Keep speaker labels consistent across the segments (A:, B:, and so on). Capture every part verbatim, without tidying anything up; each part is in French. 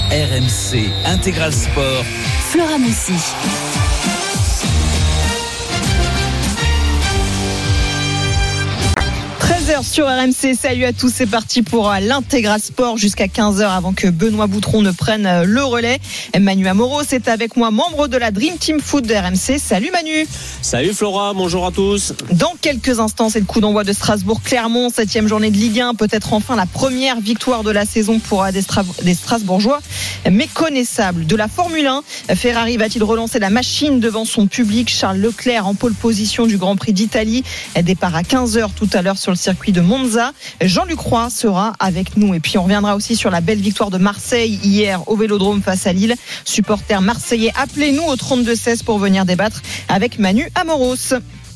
A: R M C Intégral Sport.
B: Flora Moussi.
C: treize heures sur R M C, salut à tous, c'est parti pour l'Intégral Sport jusqu'à quinze heures avant que Benoît Boutron ne prenne le relais. Manu Amoros est avec moi, membre de la Dream Team Foot de R M C. Salut Manu.
D: Salut Flora, bonjour à tous.
C: Dans quelques instants, c'est le coup d'envoi de Strasbourg-Clermont, septième journée de Ligue un, peut-être enfin la première victoire de la saison pour des, Stra- des Strasbourgeois méconnaissables. De la Formule un, Ferrari va-t-il relancer la machine devant son public? Charles Leclerc en pole position du Grand Prix d'Italie, départ à quinze heures tout à l'heure sur le circuit de Monza. Jean-Luc Roy sera avec nous et puis on reviendra aussi sur la belle victoire de Marseille hier au Vélodrome face à Lille. Supporters marseillais, appelez-nous au trente-deux seize pour venir débattre avec Manu Amoros.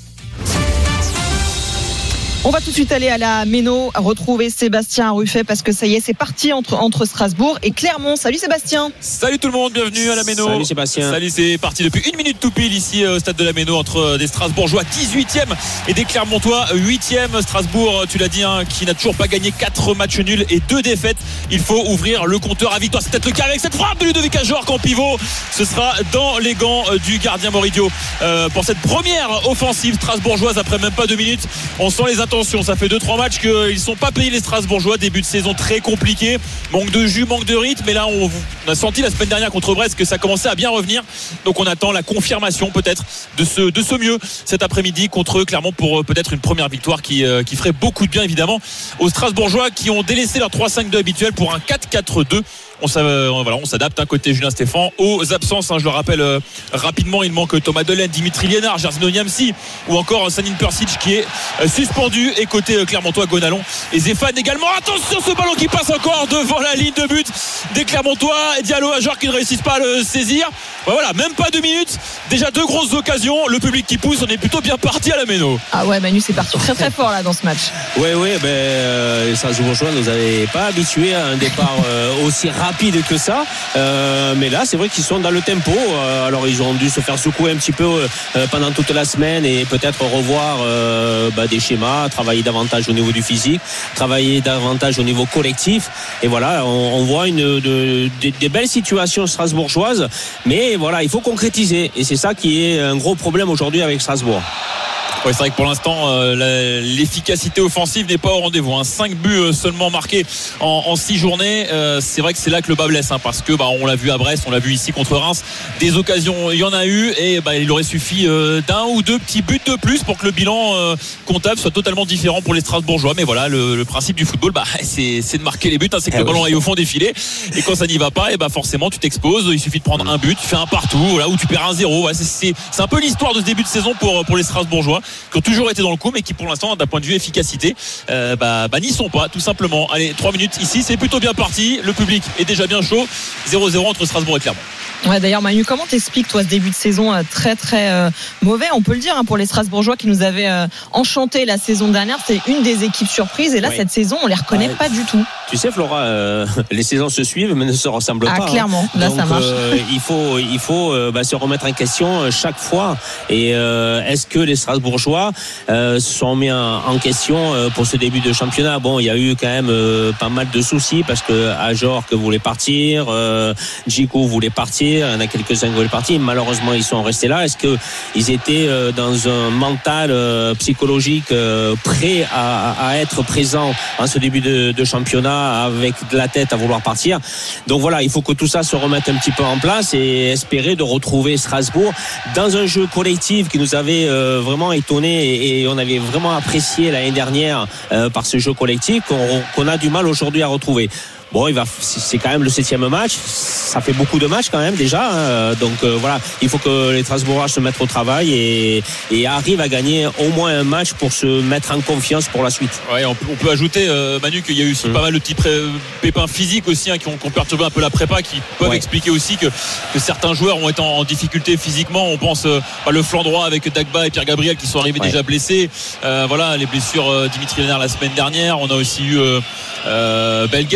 C: On va tout de suite aller à la Méno, retrouver Sébastien Ruffet parce que ça y est, c'est parti entre, entre Strasbourg et Clermont. Salut Sébastien.
E: Salut tout le monde, bienvenue à la Méno.
D: Salut Sébastien.
E: Salut, c'est parti depuis une minute tout pile ici au stade de la Méno entre des Strasbourgeois dix-huitième et des Clermontois huitième. Strasbourg, tu l'as dit, hein, qui n'a toujours pas gagné quatre matchs nuls et deux défaites. Il faut ouvrir le compteur à victoire. C'est peut-être le cas avec cette frappe de Ludovic Ajorc en pivot. Ce sera dans les gants du gardien Moridio euh, pour cette première offensive strasbourgeoise après même pas deux minutes. On sent les attention, ça fait deux trois matchs qu'ils ne sont pas payés les Strasbourgeois, début de saison très compliqué, manque de jus, manque de rythme, mais là on, on a senti la semaine dernière contre Brest que ça commençait à bien revenir, donc on attend la confirmation peut-être de ce, de ce mieux cet après-midi contre Clermont pour peut-être une première victoire qui, euh, qui ferait beaucoup de bien évidemment aux Strasbourgeois qui ont délaissé leur trois cinq deux habituel pour un quatre quatre deux. On, voilà, on s'adapte hein, côté Julien Stéphan aux absences, hein, je le rappelle euh, rapidement, il manque Thomas Delaine, Dimitri Liénard, Jarzino Niamsi ou encore Sanin Persic qui est euh, suspendu, et côté euh, Clermontois, Gonalon et Zéphane également. Attention, ce ballon qui passe encore devant la ligne de but des Clermontois, Diallo, Ajorc qui ne réussissent pas à le saisir. Ben voilà, même pas deux minutes, déjà deux grosses occasions, le public qui pousse, on est plutôt bien parti à la Méno.
C: Ah ouais Manu, c'est parti très très fort là dans ce match.
D: Oui oui, ben, euh, les Strasbourgeois ne nous avaient pas habitués à un départ euh, aussi rapide rapide que ça, euh, mais là c'est vrai qu'ils sont dans le tempo, euh, alors ils ont dû se faire secouer un petit peu euh, pendant toute la semaine et peut-être revoir euh, bah, des schémas, travailler davantage au niveau du physique, travailler davantage au niveau collectif, et voilà on, on voit une, de, de, des belles situations strasbourgeoises, mais voilà il faut concrétiser, et c'est ça qui est un gros problème aujourd'hui avec Strasbourg.
E: Ouais, c'est vrai que pour l'instant euh, la, l'efficacité offensive n'est pas au rendez-vous, hein. cinq buts euh, seulement marqués en, en six journées, euh, c'est vrai que c'est là que le bas blesse, hein, parce que bah, on l'a vu à Brest, on l'a vu ici contre Reims, des occasions il y en a eu, et bah, il aurait suffi euh, d'un ou deux petits buts de plus pour que le bilan euh, comptable soit totalement différent pour les Strasbourgeois. Mais voilà, le, le principe du football, bah, c'est, c'est de marquer les buts, hein, c'est que eh le oui. ballon aille au fond des filets, et quand ça n'y va pas, et bah, forcément tu t'exposes, il suffit de prendre un but, tu fais un partout, là où tu perds un zéro. Ouais, c'est, c'est, c'est un peu l'histoire de ce début de saison pour, pour les Strasbourgeois qui ont toujours été dans le coup, mais qui pour l'instant d'un point de vue efficacité euh, bah, bah, n'y sont pas tout simplement. Allez, trois minutes ici, c'est plutôt bien parti, le public est déjà bien chaud. Zéro zéro entre Strasbourg et Clermont.
C: Ouais, d'ailleurs Manu, comment t'expliques toi ce début de saison euh, très très euh, mauvais, on peut le dire, hein, pour les Strasbourgeois qui nous avaient euh, enchanté la saison dernière, c'est une des équipes surprises, et là oui. cette saison on les reconnaît ouais. pas du tout.
D: Tu sais Flora, euh, les saisons se suivent mais ne se ressemblent
C: ah,
D: pas.
C: Clairement,
D: hein.
C: là
D: Donc,
C: ça marche.
D: Euh, il faut, il faut euh, bah, se remettre en question chaque fois. Et euh, est-ce que les Strasbourgeois euh, se sont mis en, en question euh, pour ce début de championnat? Bon, il y a eu quand même euh, pas mal de soucis parce que Ajorc voulait partir, euh, Djikou voulait partir, il y en a quelques-uns qui voulaient partir. Malheureusement, ils sont restés là. Est-ce que ils étaient euh, dans un mental euh, psychologique euh, prêt à, à être présent en ce début de, de championnat avec de la tête à vouloir partir? Donc voilà, il faut que tout ça se remette un petit peu en place et espérer de retrouver Strasbourg dans un jeu collectif qui nous avait euh, vraiment étonné et, et on avait vraiment apprécié l'année dernière euh, par ce jeu collectif qu'on, qu'on a du mal aujourd'hui à retrouver. Bon, il va, c'est quand même le septième match. Ça fait beaucoup de matchs quand même déjà. Hein. Donc euh, voilà, il faut que les Strasbourgeois se mettent au travail et, et arrivent à gagner au moins un match pour se mettre en confiance pour la suite.
E: Ouais, on, on peut ajouter, euh, Manu, qu'il y a eu aussi mmh. pas mal de petits pré- pépins physiques aussi hein, qui, ont, qui ont perturbé un peu la prépa, qui peuvent ouais. expliquer aussi que, que certains joueurs ont été en, en difficulté physiquement. On pense euh, à le flanc droit avec Dagba et Pierre Gabriel qui sont arrivés ouais. déjà blessés. Euh, voilà, les blessures euh, Dimitri Lénard la semaine dernière. On a aussi eu euh, euh, Bellegarde par exemple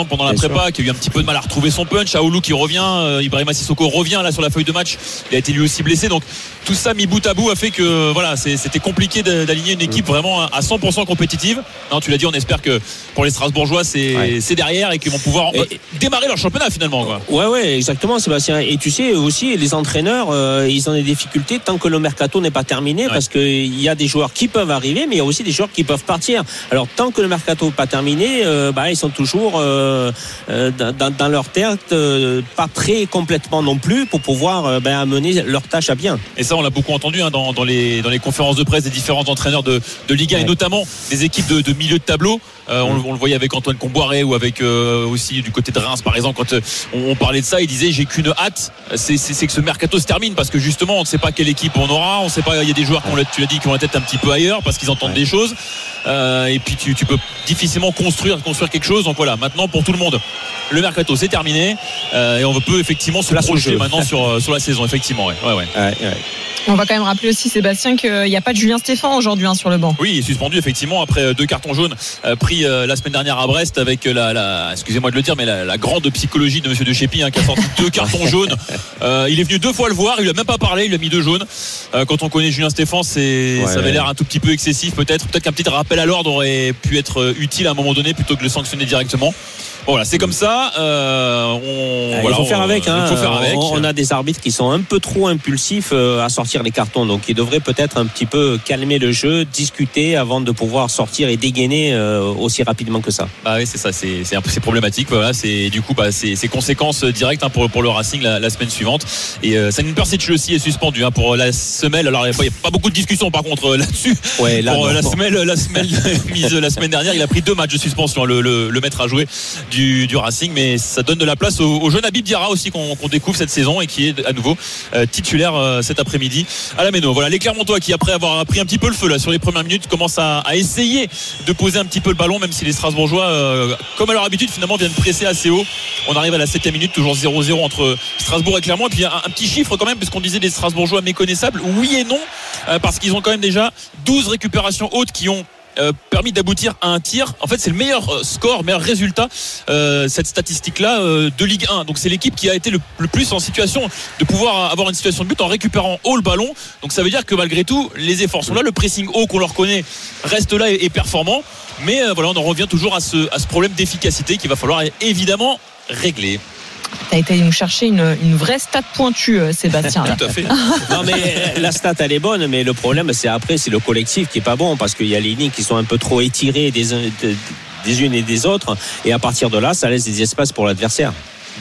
E: exemple pendant la
D: Bien
E: prépa,
D: sûr.
E: qui a eu un petit peu de mal à retrouver son punch. Aoulou qui revient, euh, Ibrahima Sissoko revient là sur la feuille de match. Il a été lui aussi blessé, donc tout ça mis bout à bout a fait que voilà, c'est, c'était compliqué d'aligner une équipe vraiment à cent pour cent compétitive. Non, tu l'as dit, on espère que pour les Strasbourgeois c'est, ouais. c'est derrière et qu'ils vont pouvoir et, démarrer leur championnat finalement, quoi.
D: Ouais, ouais, exactement, Sébastien. Et tu sais aussi, les entraîneurs, euh, ils ont des difficultés tant que le mercato n'est pas terminé, ouais. parce qu'il y a des joueurs qui peuvent arriver, mais il y a aussi des joueurs qui peuvent partir. Alors tant que le mercato n'est pas terminé, euh, bah, ils sont toujours euh, euh, dans, dans leur tête, euh, pas prêts complètement non plus pour pouvoir euh, bah, mener leur tâche à bien.
E: Et ça, on l'a beaucoup entendu hein, dans, dans, les, dans les conférences de presse des différents entraîneurs de, de Ligue un, ouais. et notamment des équipes de, de milieu de tableau. Euh, on, on le voyait avec Antoine Comboiré ou avec euh, aussi du côté de Reims par exemple, quand euh, on, on parlait de ça, il disait j'ai qu'une hâte, c'est, c'est, c'est que ce mercato se termine, parce que justement on ne sait pas quelle équipe on aura, on ne sait pas, il y a des joueurs qui ont, tu l'as dit, qui ont la tête un petit peu ailleurs parce qu'ils entendent ouais. des choses, euh, et puis tu, tu peux difficilement construire, construire quelque chose. Donc voilà, maintenant pour tout le monde le mercato c'est terminé, euh, et on peut effectivement se projeter maintenant sur, sur la saison, effectivement. Ouais, ouais, ouais.
D: Ouais, ouais.
C: On va quand même rappeler aussi, Sébastien, qu'il n'y a pas de Julien Stéphan aujourd'hui hein, sur le banc.
E: Oui, il est suspendu effectivement après deux cartons jaunes euh, pris euh, la semaine dernière à Brest avec la, la excusez-moi de le dire, mais la, la grande psychologie de Monsieur De Chépy hein, qui a sorti deux cartons jaunes. Euh, il est venu deux fois le voir, il lui a même pas parlé, il lui a mis deux jaunes. Euh, quand on connaît Julien Stéphan, c'est, ouais, ça avait l'air un tout petit peu excessif peut-être. Peut-être qu'un petit rappel à l'ordre aurait pu être utile à un moment donné plutôt que de le sanctionner directement. Voilà, c'est comme ça. Euh, on,
D: il
E: voilà,
D: faut faire avec. Hein.
E: Il faut faire avec.
D: On, on a des arbitres qui sont un peu trop impulsifs euh, à sortir les cartons, donc ils devraient peut-être un petit peu calmer le jeu, discuter avant de pouvoir sortir et dégainer euh, aussi rapidement que ça.
E: Ah oui, c'est ça, c'est, c'est un peu c'est problématique. Voilà, c'est du coup bah, c'est, c'est conséquences directes hein, pour pour le Racing la, la semaine suivante. Et euh, Salim Persic aussi est suspendu hein, pour la semelle. Alors il n'y a, a pas beaucoup de discussions par contre là-dessus.
D: Ouais, là,
E: pour
D: non,
E: la
D: non.
E: semelle, la semelle mise la semaine dernière, il a pris deux matchs de suspension. Le, le, le maître à jouer. Du, du Racing, mais ça donne de la place au, au jeune Habib Diarra aussi qu'on, qu'on découvre cette saison et qui est à nouveau euh, titulaire euh, cet après-midi à la Méno. Voilà, les Clermontois qui après avoir pris un petit peu le feu là sur les premières minutes commencent à, à essayer de poser un petit peu le ballon, même si les Strasbourgeois euh, comme à leur habitude finalement viennent presser assez haut. On arrive à la septième minute, toujours zéro zéro entre Strasbourg et Clermont, et puis un, un petit chiffre quand même, puisqu'on disait des Strasbourgeois méconnaissables, oui et non, euh, parce qu'ils ont quand même déjà douze récupérations hautes qui ont Euh, permis d'aboutir à un tir. En fait, c'est le meilleur score, meilleur résultat, euh, cette statistique-là euh, de Ligue un. Donc, c'est l'équipe qui a été le, le plus en situation de pouvoir avoir une situation de but en récupérant haut le ballon. Donc, ça veut dire que malgré tout, les efforts sont là. Le pressing haut qu'on leur connaît reste là et, et performant. Mais euh, voilà, on en revient toujours à ce, à ce problème d'efficacité qu'il va falloir évidemment régler.
C: Tu as été nous chercher une, une vraie stat pointue, Sébastien.
E: Tout à fait.
D: Non, mais la stat elle est bonne, mais le problème c'est après c'est le collectif qui est pas bon, parce qu'il y a les lignes qui sont un peu trop étirées des, des unes et des autres, et à partir de là ça laisse des espaces pour l'adversaire.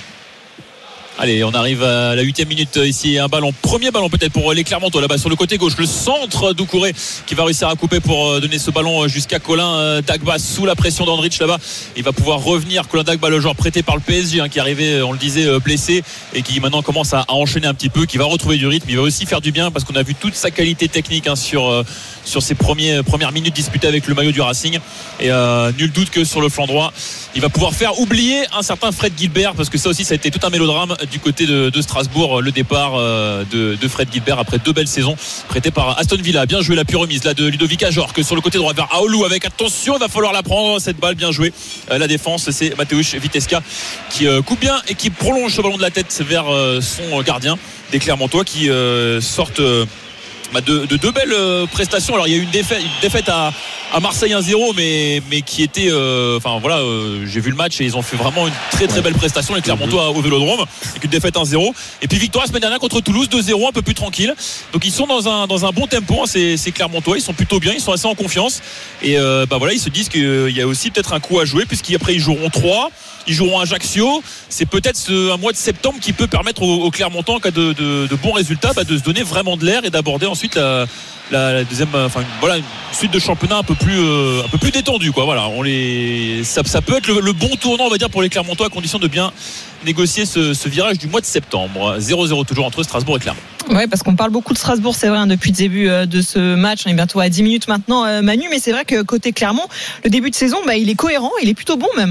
E: Allez, on arrive à la huitième minute ici, un ballon, premier ballon peut-être pour les Clermontois là-bas sur le côté gauche, le centre d'Oukouré qui va réussir à couper pour donner ce ballon jusqu'à Colin Dagba sous la pression d'Andrich là-bas. Il va pouvoir revenir, Colin Dagba, le joueur prêté par le P S G hein, qui arrivait, on le disait, blessé et qui maintenant commence à, à enchaîner un petit peu, qui va retrouver du rythme. Il va aussi faire du bien parce qu'on a vu toute sa qualité technique hein, sur, sur ses premiers, premières minutes disputées avec le maillot du Racing, et euh, nul doute que sur le flanc droit il va pouvoir faire oublier un certain Fred Gilbert, parce que ça aussi ça a été tout un mélodrame du côté de, de Strasbourg, le départ de, de Fred Gilbert après deux belles saisons prêté par Aston Villa. Bien joué la pure remise là de Ludovic Ajor, que sur le côté droit vers Aoulou avec attention, il va falloir la prendre cette balle, bien joué. La défense, c'est Mateusz Witecka qui coupe bien et qui prolonge ce ballon de la tête vers son gardien des Clermontois qui sortent de, de deux belles prestations. Alors il y a eu une défaite, une défaite à, à Marseille un zéro, mais, mais qui était euh, enfin voilà, euh, j'ai vu le match et ils ont fait vraiment une très très belle prestation, les Clermontois au Vélodrome, avec une défaite un zéro, et puis victoire la semaine dernière contre Toulouse deux zéro, un peu plus tranquille. Donc ils sont dans un, dans un bon tempo hein, ces, ces Clermontois, ils sont plutôt bien, ils sont assez en confiance, et euh, bah voilà, ils se disent qu'il y a aussi peut-être un coup à jouer, puisqu'après ils joueront trois, ils joueront à Ajaccio. C'est peut-être ce, un mois de septembre qui peut permettre aux, aux Clermontans, en cas de, de, de bons résultats, bah, de se donner vraiment de l'air et d'aborder ensuite la, la, la deuxième, enfin voilà, une suite de championnat un peu plus, euh, un peu plus détendue, quoi. Voilà, on les, ça, ça peut être le, le bon tournant, on va dire, pour les Clermontois, à condition de bien négocier ce, ce virage du mois de septembre. zéro zéro toujours entre Strasbourg et Clermont.
C: Oui, parce qu'on parle beaucoup de Strasbourg, c'est vrai, hein, depuis le début euh, de ce match. On est bientôt à dix minutes maintenant, euh, Manu, mais c'est vrai que côté Clermont, le début de saison, bah, il est cohérent, il est plutôt bon même.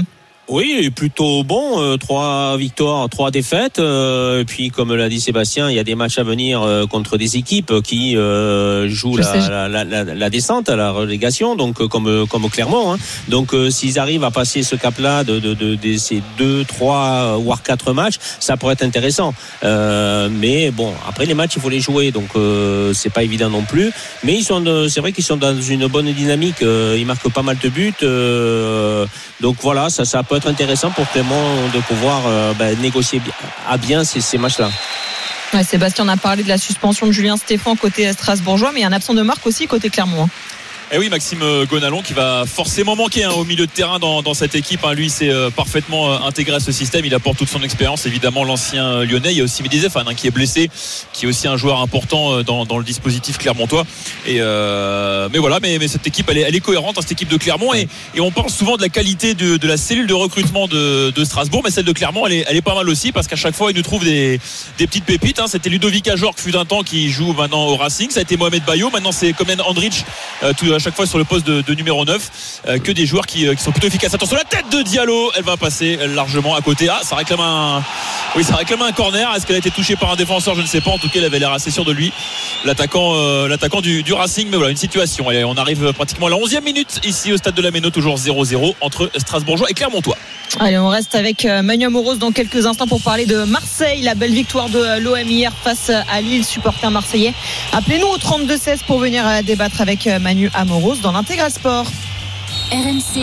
D: Oui, plutôt bon. Euh, trois victoires, trois défaites. Euh, et puis, comme l'a dit Sébastien, il y a des matchs à venir euh, contre des équipes qui euh, jouent la, la, la, la, la descente, à la relégation, donc euh, comme comme au Clermont. Hein. Donc, euh, s'ils arrivent à passer ce cap-là de, de, de, de ces deux, trois, voire quatre matchs, ça pourrait être intéressant. Euh, mais bon, après les matchs, il faut les jouer, donc euh, c'est pas évident non plus. Mais ils sont, de, c'est vrai qu'ils sont dans une bonne dynamique. Euh, ils marquent pas mal de buts. Euh, donc voilà, ça, ça peut être intéressant pour Clermont de pouvoir euh, bah, négocier à bien ces, ces matchs-là.
C: Ouais, Sébastien, on a parlé de la suspension de Julien Stéphan côté strasbourgeois, mais il y a un absent de marque aussi côté Clermont. Hein.
E: Et oui, Maxime Gonalon qui va forcément manquer hein, au milieu de terrain dans, dans cette équipe. Hein. Lui, c'est euh, parfaitement euh, intégré à ce système. Il apporte toute son expérience, évidemment, l'ancien euh, Lyonnais. Il y a aussi Mehdi Zéphane hein, qui est blessé, qui est aussi un joueur important euh, dans, dans le dispositif clermontois. Et euh, mais voilà, mais, mais cette équipe, elle est, elle est cohérente, hein, cette équipe de Clermont. Et, et on parle souvent de la qualité de, de la cellule de recrutement de, de Strasbourg, mais celle de Clermont, elle est, elle est pas mal aussi parce qu'à chaque fois, ils nous trouvent des, des petites pépites. Hein. C'était Ludovic Ajor qui fut d'un temps qui joue maintenant au Racing. Ça a été Mohamed Bayo. Maintenant, c'est Komen Andrich euh, tout, à chaque fois sur le poste de de numéro neuf, euh, que des joueurs qui, euh, qui sont plutôt efficaces. Attention, la tête de Diallo, elle va passer largement à côté. Ah, ça réclame un oui, ça réclame un corner. Est-ce qu'elle a été touchée par un défenseur? Je ne sais pas. En tout cas, elle avait l'air assez sûr de lui, l'attaquant euh, l'attaquant du, du Racing. Mais voilà, une situation. Allez, on arrive pratiquement à la onzième minute ici au stade de la Méno, toujours zéro zéro entre Strasbourgeois et Clermontois.
C: Allez, on reste avec Manu Amoros dans quelques instants pour parler de Marseille, la belle victoire de l'O M hier face à Lille, supporters marseillais. Appelez-nous au trente-deux seize pour venir débattre avec Manu Amoros dans l'Intégral Sport.
B: R M C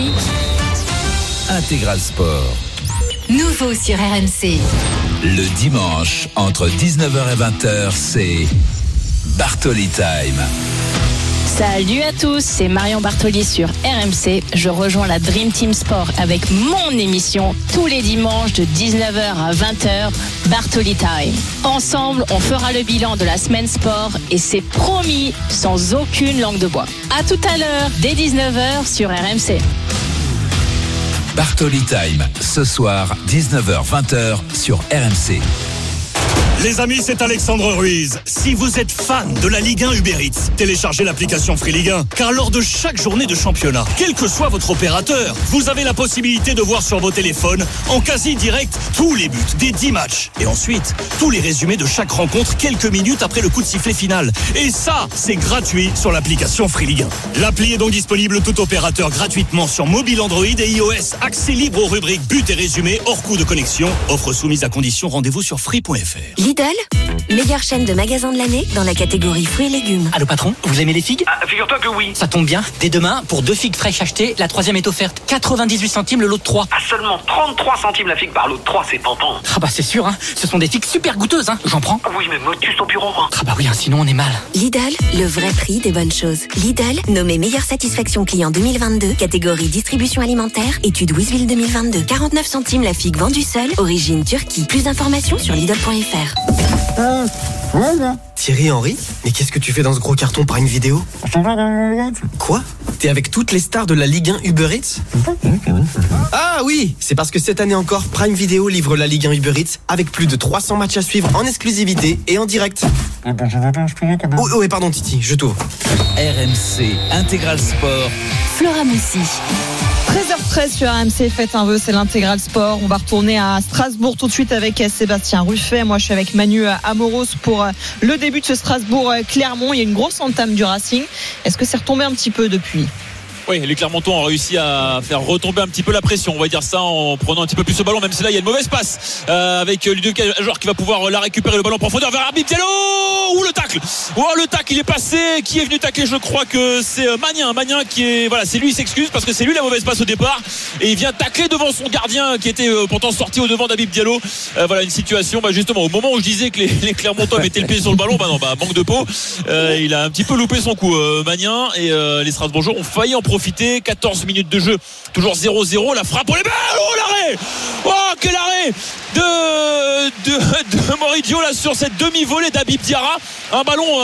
A: Intégral Sport.
B: Nouveau sur R M C.
A: Le dimanche, entre dix-neuf heures et vingt heures, c'est Bartoli Time.
F: Salut à tous, c'est Marion Bartoli sur R M C. Je rejoins la Dream Team Sport avec mon émission tous les dimanches de dix-neuf heures à vingt heures, Bartoli Time. Ensemble, on fera le bilan de la semaine sport et c'est promis, sans aucune langue de bois. À tout à l'heure, dès dix-neuf heures sur R M C.
A: Bartoli Time, ce soir, dix-neuf heures vingt heures sur R M C.
G: Les amis, c'est Alexandre Ruiz. Si vous êtes fan de la Ligue un Uber Eats, téléchargez l'application Free Ligue un. Car lors de chaque journée de championnat, quel que soit votre opérateur, vous avez la possibilité de voir sur vos téléphones, en quasi direct, tous les buts des dix matchs. Et ensuite, tous les résumés de chaque rencontre quelques minutes après le coup de sifflet final. Et ça, c'est gratuit sur l'application Free Ligue un. L'appli est donc disponible tout opérateur gratuitement sur mobile Android et iOS. Accès libre aux rubriques buts et résumés hors coût de connexion. Offre soumise à condition. Rendez-vous sur free point f r.
H: Lidl, meilleure chaîne de magasins de l'année dans la catégorie fruits et légumes.
I: Allô patron, vous aimez les figues?
J: Ah, figure-toi que oui.
I: Ça tombe bien, dès demain, pour deux figues fraîches achetées, la troisième est offerte quatre-vingt-dix-huit centimes le lot de trois.
J: À seulement trente-trois centimes la figue par lot de trois, c'est tentant.
I: Ah bah c'est sûr, hein. Ce sont des figues super goûteuses, hein. J'en prends.
J: Oui, mais motus au bureau. Hein.
I: Ah bah oui, hein, sinon on est mal.
H: Lidl, le vrai prix des bonnes choses. Lidl, nommé meilleure satisfaction client deux mille vingt-deux, catégorie distribution alimentaire, étude Wizville deux mille vingt-deux. quarante-neuf centimes la figue vendue seule, origine Turquie. Plus d'informations sur Lidl point f r.
K: Thierry Henry, mais qu'est-ce que tu fais dans ce gros carton Prime Vidéo? Quoi? T'es avec toutes les stars de la Ligue un Uber Eats? Ah oui, c'est parce que cette année encore, Prime Vidéo livre la Ligue un Uber Eats avec plus de trois cents matchs à suivre en exclusivité et en direct. Oh, oh et pardon Titi, je t'ouvre.
A: R M C Intégral Sport.
B: Flora Messi.
C: treize heures treize sur R M C, faites un vœu, c'est l'Intégral Sport. On va retourner à Strasbourg tout de suite avec Sébastien Ruffet. Moi, je suis avec Manu Amoros pour le début de ce Strasbourg-Clermont. Il y a une grosse entame du Racing. Est-ce que c'est retombé un petit peu depuis ?
E: Oui, les Clermontois ont réussi à faire retomber un petit peu la pression, on va dire ça, en prenant un petit peu plus ce ballon, même si là il y a une mauvaise passe euh, avec Ludovic Ajor qui va pouvoir la récupérer, le ballon en profondeur vers Habib Diallo. Ouh, le tacle. Oh, le tacle, il est passé. Qui est venu tacler? Je crois que c'est Magnin. Magnin qui est, voilà, c'est lui, il s'excuse parce que c'est lui la mauvaise passe au départ et il vient tacler devant son gardien qui était euh, pourtant sorti au devant d'Habib Diallo. Euh, voilà une situation, bah, justement au moment où je disais que les, les Clermontois mettaient le pied sur le ballon, bah non, bah manque de peau. Euh, il a un petit peu loupé son coup, euh, Magnin, et euh, les Strasbourgeois ont failli en profiter. quatorze minutes de jeu, toujours zéro zéro, la frappe pour les balles. Oh, l'arrêt. Oh, quel arrêt de, de, de Moridio là sur cette demi-volée d'Habib Diarra. Un ballon euh,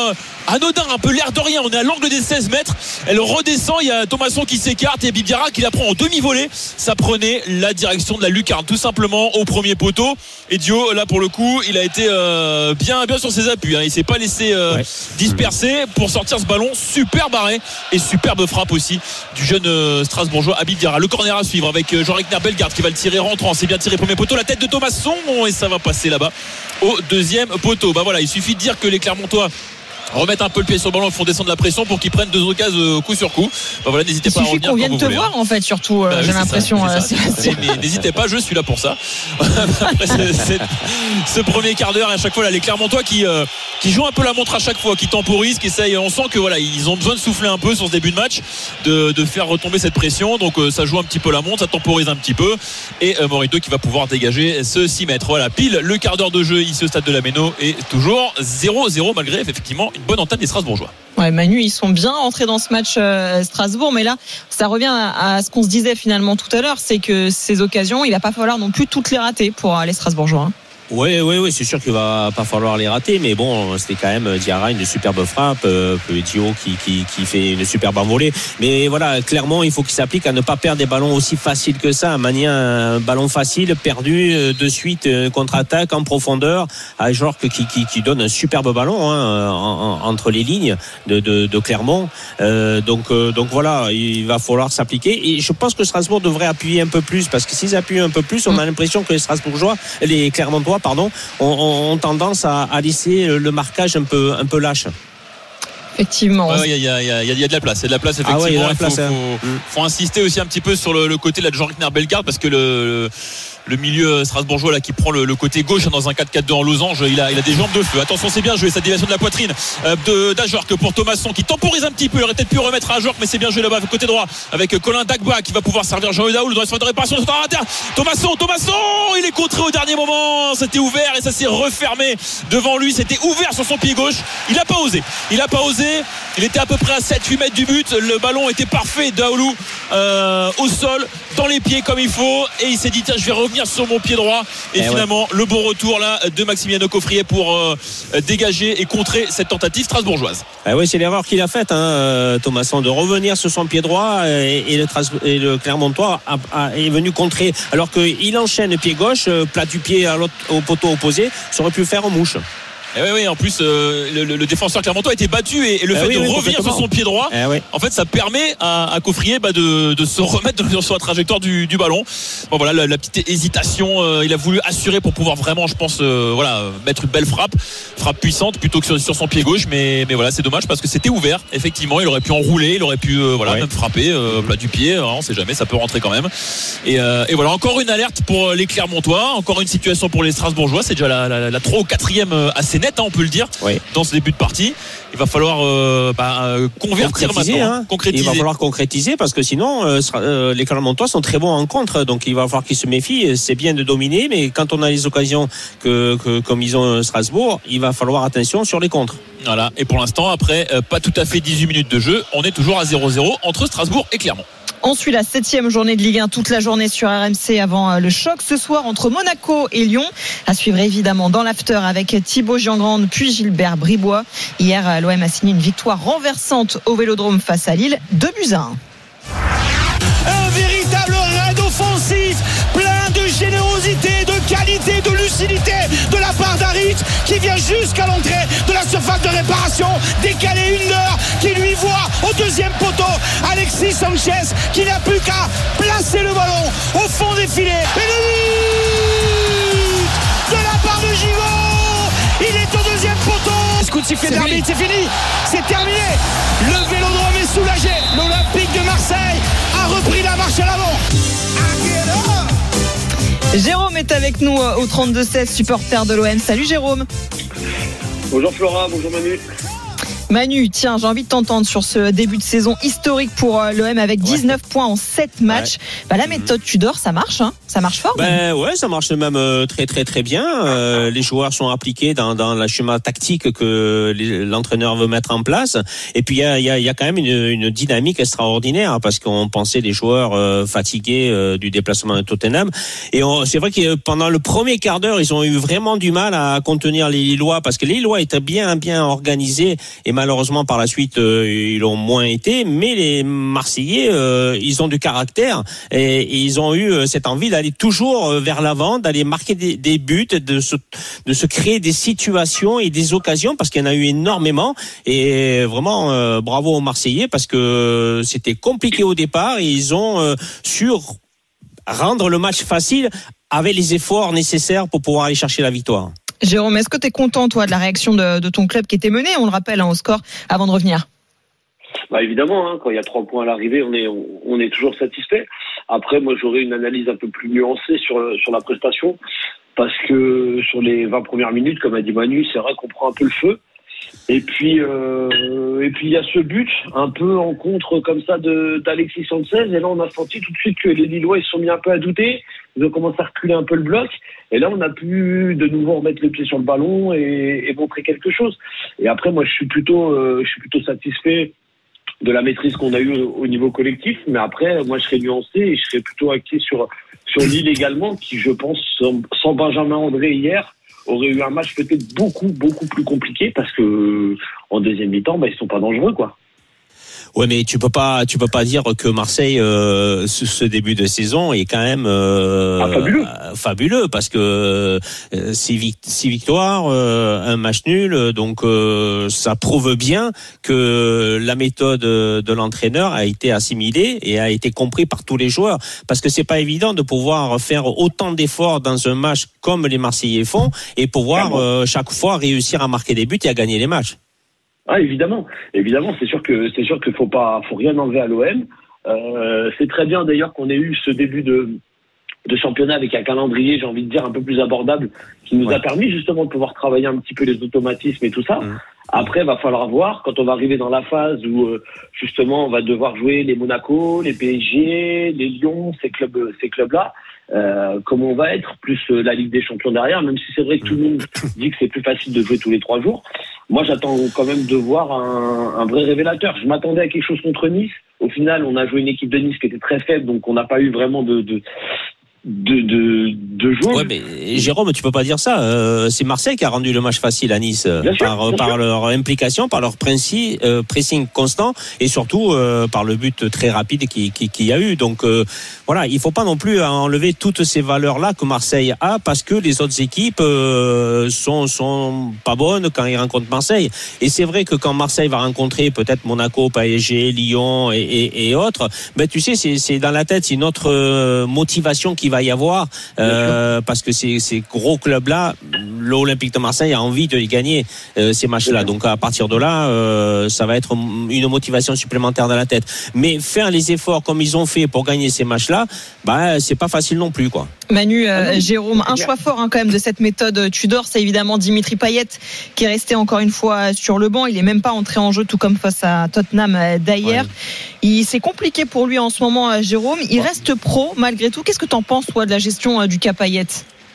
E: anodin, un peu l'air de rien. On est à l'angle des seize mètres. Elle redescend. Il y a Thomasson qui s'écarte et Habib Diarra qui la prend en demi-volée. Ça prenait la direction de la lucarne, tout simplement au premier poteau. Et Dio, là pour le coup, il a été euh, bien, bien sur ses appuis. Hein. Il s'est pas laissé euh, ouais. disperser pour sortir ce ballon. Super barré et superbe frappe aussi du jeune euh, Strasbourgeois Habib Diarra. Le corner à suivre avec euh, Jean-Regner Bellegarde qui va le tirer rentrant. C'est bien tiré premier poteau. La tête de Thomasson et ça va passer là-bas au deuxième poteau. Bah voilà, il suffit de dire que les Clermontois remettre un peu le pied sur le ballon, ils font descendre la pression pour qu'ils prennent deux occasions coup sur coup. Bah voilà, n'hésitez pas à revenir.
C: Il suffit qu'on vienne te
E: voulez,
C: voir
E: hein.
C: en fait, surtout,
E: bah,
C: j'ai
E: oui,
C: l'impression.
E: Ça, ça, ça, mais n'hésitez pas, je suis là pour ça. Après c'est, c'est, ce premier quart d'heure, à chaque fois là, les Clermontois qui euh, qui jouent un peu la montre à chaque fois, qui temporisent, qui essayent. On sent que voilà, ils ont besoin de souffler un peu sur ce début de match, de, de faire retomber cette pression. Donc euh, ça joue un petit peu la montre, ça temporise un petit peu. Et euh, Morito qui va pouvoir dégager ce six mètres. Voilà, pile le quart d'heure de jeu ici au stade de la Méno et toujours zéro zéro malgré effectivement une bonne entame des Strasbourgeois.
C: Ouais, Manu, ils sont bien entrés dans ce match euh, Strasbourg, mais là, ça revient à, à ce qu'on se disait finalement tout à l'heure, c'est que ces occasions, il va pas falloir non plus toutes les rater pour les Strasbourgeois. Hein.
D: Oui, oui, oui, c'est sûr qu'il va pas falloir les rater, mais bon, c'était quand même Diarra, une superbe frappe, euh, Dio qui, qui, qui fait une superbe envolée. Mais voilà, clairement, il faut qu'il s'applique à ne pas perdre des ballons aussi faciles que ça. Mania, un ballon facile, perdu, euh, de suite, euh, contre-attaque en profondeur, à Jork qui, qui, qui donne un superbe ballon hein, en, en, entre les lignes de, de, de Clermont. Euh, donc, euh, donc voilà, il va falloir s'appliquer. Et je pense que Strasbourg devrait appuyer un peu plus, parce que s'ils appuient un peu plus, on a l'impression que les Strasbourgeois, les Clermontois, pardon, ont, ont tendance à, à laisser le marquage un peu, un peu lâche.
C: Effectivement.
E: Il ouais, y, y, y, y a de la place. Il y a de la place, effectivement. Ah ouais, y a de la place, il faut, hein. faut, faut, faut insister aussi un petit peu sur le, le côté de Jean-Regner Bellegarde, parce que le, le le milieu strasbourgeois là qui prend le, le côté gauche dans un quatre quatre deux en losange, il a, il a des jambes de feu. Attention, c'est bien joué, sa déviation de la poitrine euh, de d'Ajorc pour Thomasson qui temporise un petit peu. Il aurait peut-être pu remettre à Ajorc, mais c'est bien joué là-bas côté droit avec Colin Dagba qui va pouvoir servir Jean-Eudes Daoul dans la phase de réparation. Thomasson, Thomasson, il est contré au dernier moment. C'était ouvert et ça s'est refermé devant lui. C'était ouvert sur son pied gauche. Il n'a pas osé. Il n'a pas osé. Il était à peu près à sept huit mètres du but. Le ballon était parfait. Daoulou euh, au sol, dans les pieds comme il faut, et il s'est dit tiens, je vais revenir sur mon pied droit. Et, et finalement, ouais. le bon retour là de Maximiano Coffrier pour euh, dégager et contrer cette tentative strasbourgeoise.
D: Ah oui, c'est l'erreur qu'il a faite, hein, Thomasson, de revenir sur son pied droit, et, et, le, et le Clermontois a, a, est venu contrer, alors qu'il enchaîne pied gauche, plat du pied à l'autre, au poteau opposé, ça aurait pu le faire en mouche.
E: Et oui, oui, en plus, euh, le, le défenseur clermontois a été battu et, et le fait eh oui, de oui, revenir sur son pied droit, eh oui. en fait, ça permet à, à Coffrier bah, de, de se remettre sur la trajectoire du, du ballon. Bon, voilà, la, la petite hésitation, euh, il a voulu assurer pour pouvoir vraiment, je pense, euh, voilà, mettre une belle frappe, frappe puissante plutôt que sur, sur son pied gauche. Mais, mais voilà, c'est dommage parce que c'était ouvert. Effectivement, il aurait pu enrouler, il aurait pu, euh, voilà, ouais. même frapper euh, plat du pied. Alors, on sait jamais, ça peut rentrer quand même. Et, euh, et voilà, encore une alerte pour les Clermontois, encore une situation pour les Strasbourgeois. C'est déjà la, la, la trois ou quatrième assez net, hein, on peut le dire, oui. dans ce début de partie. Il va falloir euh, bah, convertir
D: concrétiser,
E: maintenant.
D: Hein.
E: Concrétiser.
D: Il va falloir concrétiser parce que sinon, euh, les Clermontois sont très bons en contre. Donc il va falloir qu'ils se méfient. C'est bien de dominer, mais quand on a les occasions que, que comme ils ont Strasbourg, il va falloir attention sur les contres.
E: Voilà. Et pour l'instant, après euh, pas tout à fait dix-huit minutes de jeu, on est toujours à zéro zéro entre Strasbourg et Clermont.
C: On suit la septième journée de Ligue un toute la journée sur R M C avant le choc ce soir entre Monaco et Lyon. À suivre évidemment dans l'after avec Thibaut Giangrande puis Gilbert Bribois. Hier, l'O M a signé une victoire renversante au Vélodrome face à Lille, deux buts à un.
L: Un véritable raid offensif, plein de générosité, de qualité, de lucidité de la part d'Harit qui vient jusqu'à l'entrée de la surface de réparation, décaler une heure, qui lui voit au deuxième poteau Alexis Sanchez qui n'a plus qu'à placer le ballon au fond des filets. Et le but de la part de Gigot, il est au deuxième poteau. Coup de sifflet d'arbitre, c'est fini, c'est terminé. Le Vélodrome est soulagé. L'Olympique de Marseille a repris la marche à l'avant.
C: Jérôme est avec nous au trente-deux seize, supporter de l'O M. Salut Jérôme.
M: Bonjour Flora, bonjour Manu.
C: Manu, tiens, j'ai envie de t'entendre sur ce début de saison historique pour l'O M avec dix-neuf ouais. points en sept matchs. Ouais. Bah, la méthode Tudor, ça marche, hein, ça marche fort.
D: Ben ouais, ça marche même euh, très très très bien. Euh, les joueurs sont appliqués dans dans le schéma tactique que les, l'entraîneur veut mettre en place. Et puis il y a il y a il y a quand même une, une dynamique extraordinaire parce qu'on pensait les joueurs euh, fatigués euh, du déplacement de Tottenham. Et on, c'est vrai que pendant le premier quart d'heure, ils ont eu vraiment du mal à contenir les Lillois parce que les Lillois étaient bien bien organisés et malheureusement par la suite euh, ils l'ont moins été, mais les Marseillais euh, ils ont du caractère et, et ils ont eu euh, cette envie d'aller toujours euh, vers l'avant, d'aller marquer des, des buts, de se, de se créer des situations et des occasions, parce qu'il y en a eu énormément. Et vraiment euh, bravo aux Marseillais, parce que c'était compliqué au départ et ils ont euh, su rendre le match facile avec les efforts nécessaires pour pouvoir aller chercher la victoire.
C: Jérôme, est-ce que tu es content, toi, de la réaction de, de ton club qui était mené, on le rappelle, hein, au score, avant de revenir?
M: Bah évidemment, hein, quand il y a trois points à l'arrivée, on est, on, on est toujours satisfait. Après, moi, j'aurais une analyse un peu plus nuancée sur, sur la prestation, parce que sur les vingt premières minutes, comme a dit Manu, c'est vrai qu'on prend un peu le feu. Et puis, euh, et puis il y a ce but un peu en contre comme ça de d'Alexis Sanchez. Et là, on a senti tout de suite que les Lillois ils se sont mis un peu à douter. Ils ont commencé à reculer un peu le bloc. Et là, on a pu de nouveau remettre le pied sur le ballon et, et montrer quelque chose. Et après, moi, je suis plutôt, euh, je suis plutôt satisfait de la maîtrise qu'on a eue au, au niveau collectif. Mais après, moi, je serais nuancé et je serais plutôt acquis sur sur Lille également, qui, je pense, sans, sans Benjamin André hier, aurait eu un match peut-être beaucoup, beaucoup plus compliqué, parce que en deuxième mi-temps, bah, ils sont pas dangereux, quoi.
D: Ouais, mais tu peux pas, tu peux pas dire que Marseille, euh, ce, ce début de saison est quand même euh,
M: ah, fabuleux.
D: Euh, fabuleux, parce que euh, six, vic- six victoires, euh, un match nul, donc euh, ça prouve bien que la méthode de l'entraîneur a été assimilée et a été compris par tous les joueurs, parce que c'est pas évident de pouvoir faire autant d'efforts dans un match comme les Marseillais font et pouvoir euh, chaque fois réussir à marquer des buts et à gagner les matchs.
M: Ah évidemment, évidemment, c'est sûr que c'est sûr qu'il faut pas, faut rien enlever à l'O M. Euh, c'est très bien d'ailleurs qu'on ait eu ce début de de championnat avec un calendrier, j'ai envie de dire, un peu plus abordable, qui nous ouais. a permis justement de pouvoir travailler un petit peu les automatismes et tout ça. Mmh. Après, va falloir voir quand on va arriver dans la phase où euh, justement on va devoir jouer les Monaco, les P S G, les Lyon, ces clubs, ces clubs-là. Euh, comment on va être, plus euh, la Ligue des Champions derrière, même si c'est vrai que tout le monde dit que c'est plus facile de jouer tous les trois jours. Moi, j'attends quand même de voir un, un vrai révélateur. Je m'attendais à quelque chose contre Nice. Au final, on a joué une équipe de Nice qui était très faible, donc on n'a pas eu vraiment de... de de de de jouer.
D: Ouais, mais Jérôme, tu peux pas dire ça. Euh, c'est Marseille qui a rendu le match facile à Nice bien par sûr, par sûr. leur implication, par leur princi, euh, pressing constant et surtout euh, par le but très rapide qui qui qui y a eu. Donc euh, voilà, il faut pas non plus enlever toutes ces valeurs là que Marseille a, parce que les autres équipes euh, sont sont pas bonnes quand ils rencontrent Marseille. Et c'est vrai que quand Marseille va rencontrer peut-être Monaco, P S G, Lyon et et, et autres, ben tu sais, c'est c'est dans la tête, c'est une autre euh, motivation qui va y avoir euh, parce que ces, ces gros clubs là, l'Olympique de Marseille a envie de gagner euh, ces matchs là, donc à partir de là euh, ça va être une motivation supplémentaire dans la tête. Mais faire les efforts comme ils ont fait pour gagner ces matchs là, bah c'est pas facile non plus, quoi.
C: Manu, euh, Jérôme, un choix fort hein, quand même de cette méthode Tudor, c'est évidemment Dimitri Payet qui est resté encore une fois sur le banc. Il est même pas entré en jeu, tout comme face à Tottenham d'ailleurs. Ouais. Il, c'est compliqué pour lui en ce moment, Jérôme. Il ouais. reste pro malgré tout. Qu'est-ce que tu en penses, toi, de la gestion euh, du cas Payet?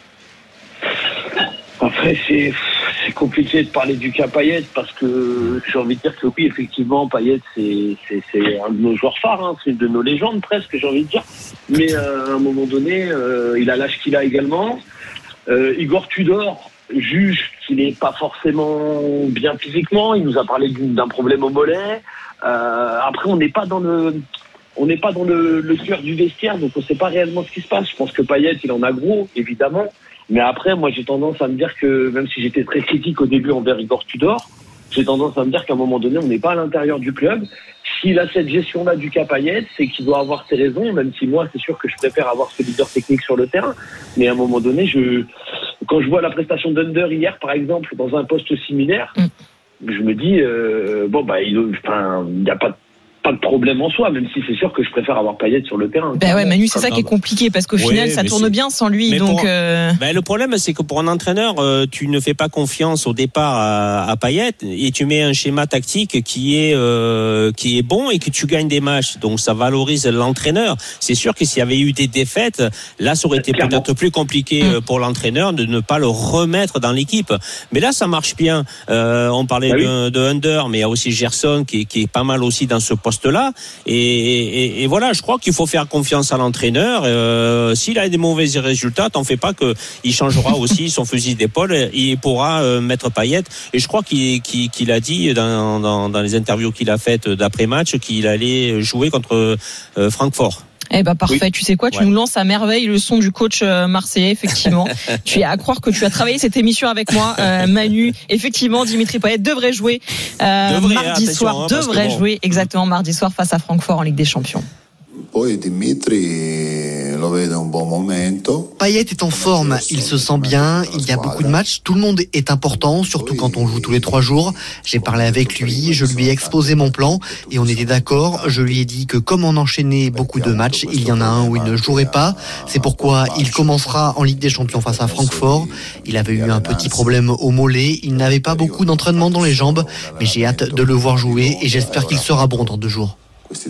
M: Après, c'est, c'est compliqué de parler du cas Payet, parce que j'ai envie de dire que oui, effectivement, Payet, c'est, c'est, c'est un de nos joueurs phares, hein, c'est une de nos légendes presque, j'ai envie de dire. Mais euh, à un moment donné, euh, il a l'âge qu'il a également. Euh, Igor Tudor juge qu'il n'est pas forcément bien physiquement. Il nous a parlé d'un problème au mollet. Euh, après, on n'est pas dans le... On n'est pas dans le, le cœur du vestiaire, donc on ne sait pas réellement ce qui se passe. Je pense que Payet, il en a gros, évidemment. Mais après, moi, j'ai tendance à me dire que, même si j'étais très critique au début envers Igor Tudor, j'ai tendance à me dire qu'à un moment donné, on n'est pas à l'intérieur du club. S'il a cette gestion-là du cas Payet, c'est qu'il doit avoir ses raisons, même si moi, c'est sûr que je préfère avoir ce leader technique sur le terrain. Mais à un moment donné, je, quand je vois la prestation d'Under hier, par exemple, dans un poste similaire, mm. je me dis, euh, bon, bah, il enfin, n'y a pas de pas de problème en soi, même si c'est sûr que je préfère avoir Payet sur le terrain.
C: Ben ouais, Manu, c'est ça qui est compliqué, parce qu'au ouais, final, ça tourne c'est... bien sans lui. Donc,
D: pour...
C: euh...
D: ben, le problème, c'est que pour un entraîneur, euh, tu ne fais pas confiance au départ à, à Payet et tu mets un schéma tactique qui est euh, qui est bon et que tu gagnes des matchs. Donc, ça valorise l'entraîneur. C'est sûr que s'il y avait eu des défaites, là, ça aurait été Clairement. peut-être plus compliqué mmh. pour l'entraîneur de ne pas le remettre dans l'équipe. Mais là, ça marche bien. Euh, on parlait bah de, oui. de Under, mais il y a aussi Gerson qui, qui est pas mal aussi dans ce poste poste-là. Et, et, et voilà, je crois qu'il faut faire confiance à l'entraîneur. Euh, s'il a des mauvais résultats, t'en fais pas que il changera aussi son fusil d'épaule. Et il pourra euh, mettre Payet. Et je crois qu'il, qu'il, qu'il a dit dans, dans, dans les interviews qu'il a faites d'après-match qu'il allait jouer contre euh, Francfort.
C: Eh ben parfait, oui. Tu sais quoi, tu ouais. nous lances à merveille le son du coach euh, marseillais, effectivement. Tu es à croire que tu as travaillé cette émission avec moi, euh, Manu. Effectivement, Dimitri Payet devrait jouer euh, devrait, mardi soir, hein, devrait bon. jouer exactement mardi soir face à Francfort en Ligue des Champions.
N: Poi Dimitri lo vede un buon momento.
O: Payet est en forme, il se sent bien, il y a beaucoup de matchs, tout le monde est important, surtout quand on joue tous les trois jours. J'ai parlé avec lui, je lui ai exposé mon plan et on était d'accord. Je lui ai dit que comme on enchaînait beaucoup de matchs, il y en a un où il ne jouerait pas. C'est pourquoi il commencera en Ligue des Champions face à Francfort. Il avait eu un petit problème au mollet, il n'avait pas beaucoup d'entraînement dans les jambes, mais j'ai hâte de le voir jouer et j'espère qu'il sera bon dans deux jours.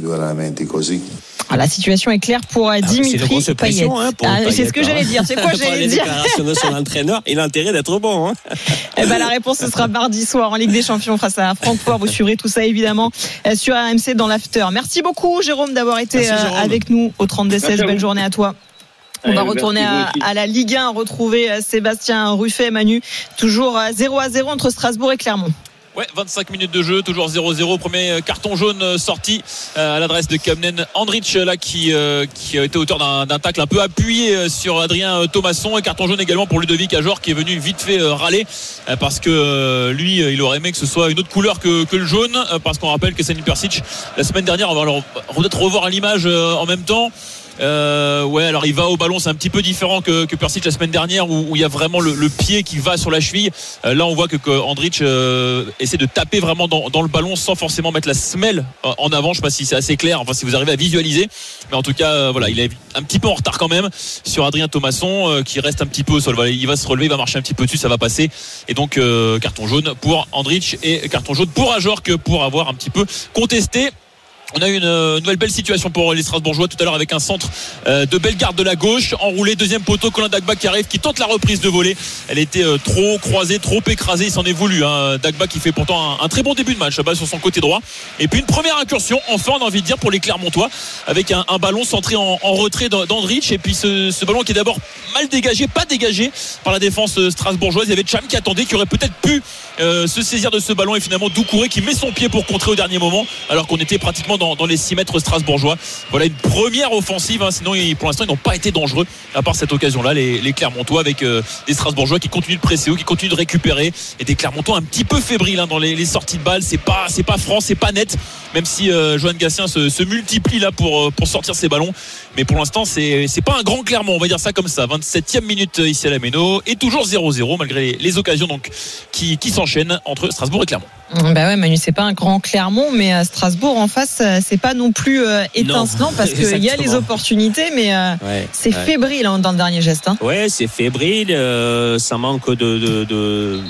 C: Ah, la situation est claire pour euh, Dimitri
D: ah,
C: Payet.
D: Hein,
C: ah,
D: Payet.
C: C'est ce que j'allais dire. C'est quoi j'allais
D: les
C: dire
D: déclarations de son entraîneur, il a intérêt d'être bon. Hein.
C: Eh ben, la réponse ce sera mardi soir en Ligue des Champions face à Francfort. Vous suivrez tout ça évidemment sur R M C dans l'after. Merci beaucoup Jérôme d'avoir été Merci, Jérôme. avec nous au trente-deux seize. Belle journée à toi. On va retourner à, à la Ligue un, retrouver Sébastien Ruffet, Manu. Toujours zéro à zéro entre Strasbourg et Clermont.
E: Ouais, vingt-cinq minutes de jeu, toujours zéro zéro. Premier carton jaune sorti à l'adresse de Kamnen Andrich, là, qui, euh, qui a été auteur d'un, d'un tacle un peu appuyé sur Adrien Thomasson. Et carton jaune également pour Ludovic Ajor, qui est venu vite fait râler parce que lui, il aurait aimé que ce soit une autre couleur que, que le jaune. Parce qu'on rappelle que Sani Persic, la semaine dernière, on va alors peut-être revoir l'image en même temps. Euh, ouais, alors il va au ballon, c'est un petit peu différent que, que Persic la semaine dernière où, où il y a vraiment le, le pied qui va sur la cheville. Euh, là, on voit que, que Andrich euh, essaie de taper vraiment dans, dans le ballon sans forcément mettre la semelle en avant. Je sais pas si c'est assez clair, enfin si vous arrivez à visualiser, mais en tout cas, euh, voilà, il est un petit peu en retard quand même sur Adrien Thomasson euh, qui reste un petit peu au sol. Voilà, il va se relever, il va marcher un petit peu dessus, ça va passer. Et donc euh, carton jaune pour Andrich et carton jaune pour Ajorc pour avoir un petit peu contesté. On a eu une nouvelle belle situation pour les Strasbourgeois tout à l'heure avec un centre de Bellegarde de la gauche, enroulé, deuxième poteau, Colin Dagba qui arrive, qui tente la reprise de volée. Elle était trop croisée, trop écrasée, il s'en est voulu. Hein. Dagba qui fait pourtant un, un très bon début de match là-bas sur son côté droit. Et puis une première incursion, enfin on a envie de dire pour les Clermontois, avec un, un ballon centré en, en retrait d'Andrich. Et puis ce, ce ballon qui est d'abord mal dégagé, pas dégagé par la défense strasbourgeoise. Il y avait Cham qui attendait, qui aurait peut-être pu euh, se saisir de ce ballon. Et finalement Doucouré qui met son pied pour contrer au dernier moment, alors qu'on était pratiquement Dans, dans les six mètres strasbourgeois. Voilà une première offensive, hein. Sinon ils, pour l'instant ils n'ont pas été dangereux à part cette occasion là, les, les Clermontois, avec euh, des Strasbourgeois qui continuent de presser haut, qui continuent de récupérer, et des Clermontois un petit peu fébriles hein, dans les, les sorties de balles. C'est pas, c'est pas franc, c'est pas net, même si euh, Johan Gatien se, se multiplie là pour, pour sortir ses ballons, mais pour l'instant c'est, c'est pas un grand Clermont, on va dire ça comme ça. vingt-septième minute ici à la Méno, et toujours zéro zéro malgré les, les occasions donc qui, qui s'enchaînent entre Strasbourg et Clermont.
C: Bah ouais, Manu, c'est pas un grand Clermont, mais Strasbourg en face, c'est pas non plus euh, étincelant, non, parce qu'il y a les opportunités, mais euh, ouais, c'est ouais. fébrile hein, dans le dernier geste. Hein.
D: Ouais, c'est fébrile, euh, ça manque de, de, de...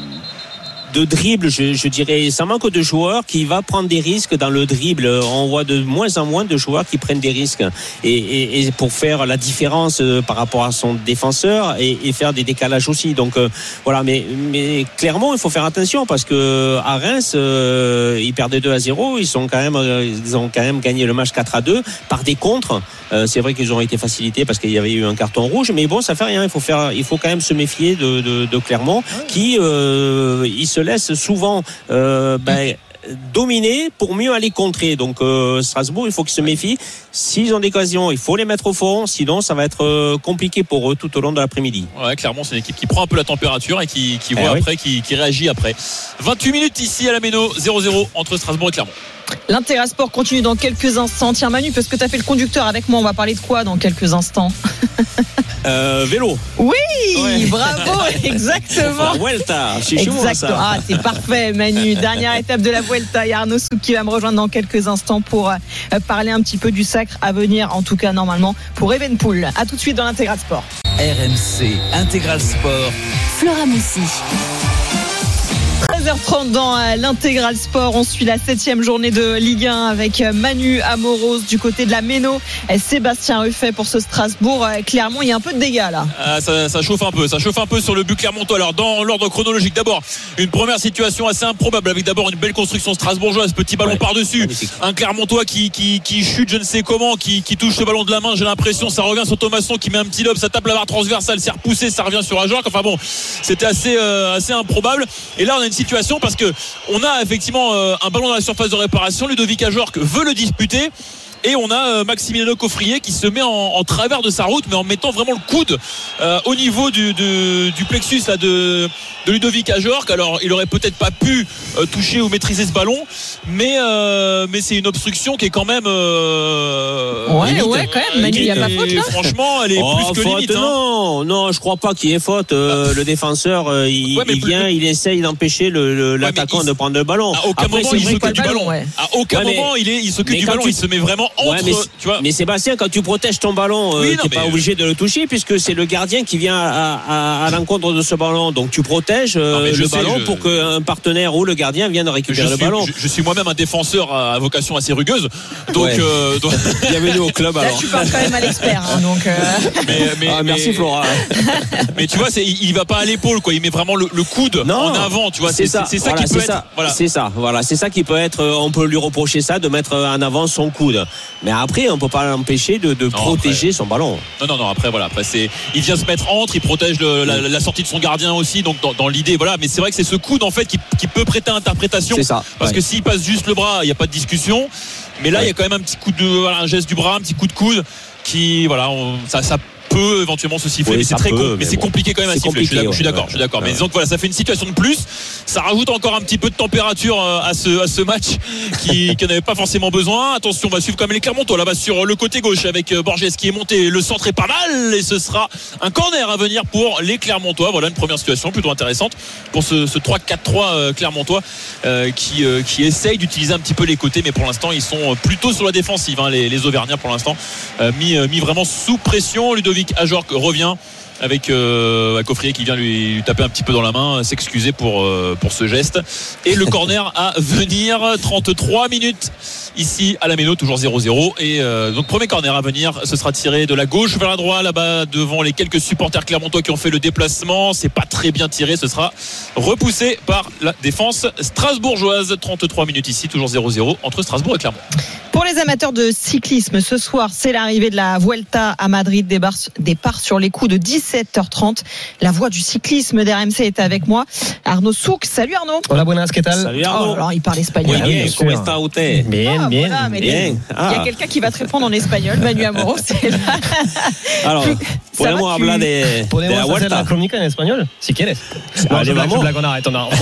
D: de dribble, je, je dirais, ça manque de joueurs qui va prendre des risques dans le dribble. On voit de moins en moins de joueurs qui prennent des risques et, et, et pour faire la différence par rapport à son défenseur et, et faire des décalages aussi. Donc euh, voilà, mais, mais clairement il faut faire attention parce que à Reims euh, ils perdaient deux à zéro, ils sont quand même ils ont quand même gagné le match quatre à deux par des contres. Euh, c'est vrai qu'ils ont été facilités parce qu'il y avait eu un carton rouge, mais bon, ça fait rien. Il faut faire, il faut quand même se méfier de, de, de Clermont, qui euh, ils se laissent souvent euh, ben, dominer pour mieux aller contrer. Donc euh, Strasbourg, il faut qu'ils se méfient. S'ils ont des occasions, il faut les mettre au fond, sinon ça va être euh, compliqué pour eux tout au long de l'après-midi.
E: Ouais, clairement, c'est une équipe qui prend un peu la température et qui, qui voit
D: eh
E: après,
D: oui.
E: qui, qui réagit après. vingt-huit minutes ici à la Méno, zéro zéro entre Strasbourg et Clermont.
C: L'Intégral Sport continue dans quelques instants. Tiens Manu, parce que tu as fait le conducteur avec moi, on va parler de quoi dans quelques instants?
D: euh, Vélo.
C: Oui, ouais. Bravo, exactement.
D: La Vuelta, c'est
C: exactement.
D: Ça.
C: Ah, c'est parfait Manu. Dernière étape de la Vuelta. Il y a Arnaud Souk qui va me rejoindre dans quelques instants pour euh, parler un petit peu du sacre à venir, en tout cas normalement pour Evenpool. A tout de suite dans l'Intégral Sport.
A: R M C Intégral Sport.
B: Flora Moussi.
C: treize heures trente dans l'intégral sport. On suit la septième journée de Ligue un avec Manu Amoros du côté de la Méno. Sébastien Ruffet pour ce Strasbourg. Clermont, il y a un peu de dégâts là.
E: Ah, ça, ça chauffe un peu. Ça chauffe un peu sur le but clermontois. Alors, dans l'ordre chronologique, d'abord, une première situation assez improbable avec d'abord une belle construction strasbourgeoise. Petit ballon ouais, par-dessus. Magnifique. Un clermontois qui, qui, qui chute, je ne sais comment, qui, qui touche ce ballon de la main. J'ai l'impression, ça revient sur Thomasson qui met un petit lob. Ça tape la barre transversale, c'est repoussé, ça revient sur Ajorc. Enfin bon, c'était assez, euh, assez improbable. Et là, on a une situation parce que on a effectivement euh, un ballon dans la surface de réparation. Ludovic Ajorc veut le disputer. Et on a euh, Maximiliano Coffrier qui se met en, en travers de sa route, mais en mettant vraiment le coude euh, au niveau du, du, du plexus là, de, de Ludovic Ajorc. Alors il aurait peut-être pas pu euh, toucher ou maîtriser ce ballon, mais, euh, mais c'est une obstruction qui est quand même euh,
C: ouais
E: limite.
C: ouais quand même. Manu, il y a pas faute là.
E: Franchement, elle est
D: oh,
E: plus que
D: faute,
E: limite. Hein.
D: Non, non, je crois pas qu'il y ait faute. Euh, le défenseur, euh, il, ouais, il vient, plus... il essaye d'empêcher le, le, ouais, l'attaquant il... de prendre le ballon.
E: À aucun
D: Après,
E: moment il s'occupe du ballon.
C: Ouais.
E: À aucun ouais, moment il, est, il s'occupe du ballon.
D: Tu...
E: Il se met vraiment entre.
D: Ouais, mais, tu vois, mais Sébastien, quand tu protèges ton ballon, euh, oui, tu n'es pas obligé de le toucher puisque c'est le gardien qui vient à, à, à l'encontre de ce ballon. Donc tu protèges euh, non, le sais, ballon je... pour qu'un partenaire ou le gardien vienne récupérer
E: je
D: le
E: suis,
D: ballon.
E: Je, je suis moi-même un défenseur à vocation assez rugueuse. Donc,
D: ouais.
E: euh, donc...
D: bienvenue au club.
C: Là,
D: alors.
C: tu parles quand même à l'expert. Hein, donc euh...
E: mais, mais,
D: ah, merci
E: mais...
D: Flora.
E: Mais tu vois, c'est, il va pas à l'épaule, quoi. Il met vraiment le, le coude non, en avant. Tu vois, c'est, c'est ça, c'est, c'est ça
D: voilà,
E: qui peut
D: c'est
E: être.
D: Ça.
E: Voilà.
D: C'est ça. Voilà, c'est ça qui peut être. On peut lui reprocher ça de mettre en avant son coude. Mais après, on peut pas l'empêcher de, de non, protéger
E: après,
D: son ballon.
E: Non, non, non. Après, voilà. Après, c'est, il vient se mettre entre, il protège le, la, la sortie de son gardien aussi. Donc, dans, dans l'idée, voilà. Mais c'est vrai que c'est ce coude en fait qui, qui peut prêter à interprétation.
D: C'est ça.
E: Parce
D: ouais.
E: que s'il passe juste le bras, il n'y a pas de discussion. Mais là, il ouais. y a quand même un petit coup de, voilà, un geste du bras, un petit coup de coude qui, voilà, on, ça, ça peut éventuellement se siffler, oui, mais c'est très peut, com- mais, mais c'est bon. compliqué quand même à siffler. Je suis d'accord, ouais, je suis d'accord. Ouais, je suis d'accord. Ouais. Mais disons que voilà, ça fait une situation de plus. Ça rajoute encore un petit peu de température à ce à ce match qui qui n'avait pas forcément besoin. Attention, on va suivre quand même les Clermontois là-bas sur le côté gauche avec Borges qui est monté. Le centre est pas mal et ce sera un corner à venir pour les Clermontois. Voilà une première situation plutôt intéressante pour ce, ce trois quatre trois Clermontois euh, qui euh, qui essaye d'utiliser un petit peu les côtés, mais pour l'instant ils sont plutôt sur la défensive. Hein, les, les Auvergnats pour l'instant euh, mis euh, mis vraiment sous pression. Ludovic Ajorc revient avec euh, Coffrier qui vient lui, lui taper un petit peu dans la main, s'excuser pour euh, pour ce geste. Et le corner à venir, trente-trois minutes ici à la Méno, toujours zéro zéro. Et euh, donc premier corner à venir, ce sera tiré de la gauche vers la droite, là-bas devant les quelques supporters clermontois qui ont fait le déplacement. C'est pas très bien tiré, ce sera repoussé par la défense strasbourgeoise. trente-trois minutes ici, toujours zéro zéro entre Strasbourg et Clermont.
C: Pour les amateurs de cyclisme, ce soir, c'est l'arrivée de la Vuelta à Madrid, départ, départ sur les coups de dix-sept heures trente. La voix du cyclisme d'R M C est avec moi. Arnaud Souk. Salut Arnaud.
P: Hola, buenas, ¿qué tal?
D: Salut Arnaud.
C: Oh, alors il parle espagnol.
D: Oui, bien, ¿cómo está usted?
P: Bien,
C: ah,
P: bien.
C: Voilà,
D: bien.
C: Ah. Il y a quelqu'un qui va te répondre en espagnol. Manu Amoros, c'est là.
D: Alors, podemos hablar de,
P: podemos
D: de la
P: hacer
D: Vuelta.
P: la crónica en espagnol, si quieres.
D: Allez,
P: je blague,
D: vamos.
P: je blague, on arrête, on arrête.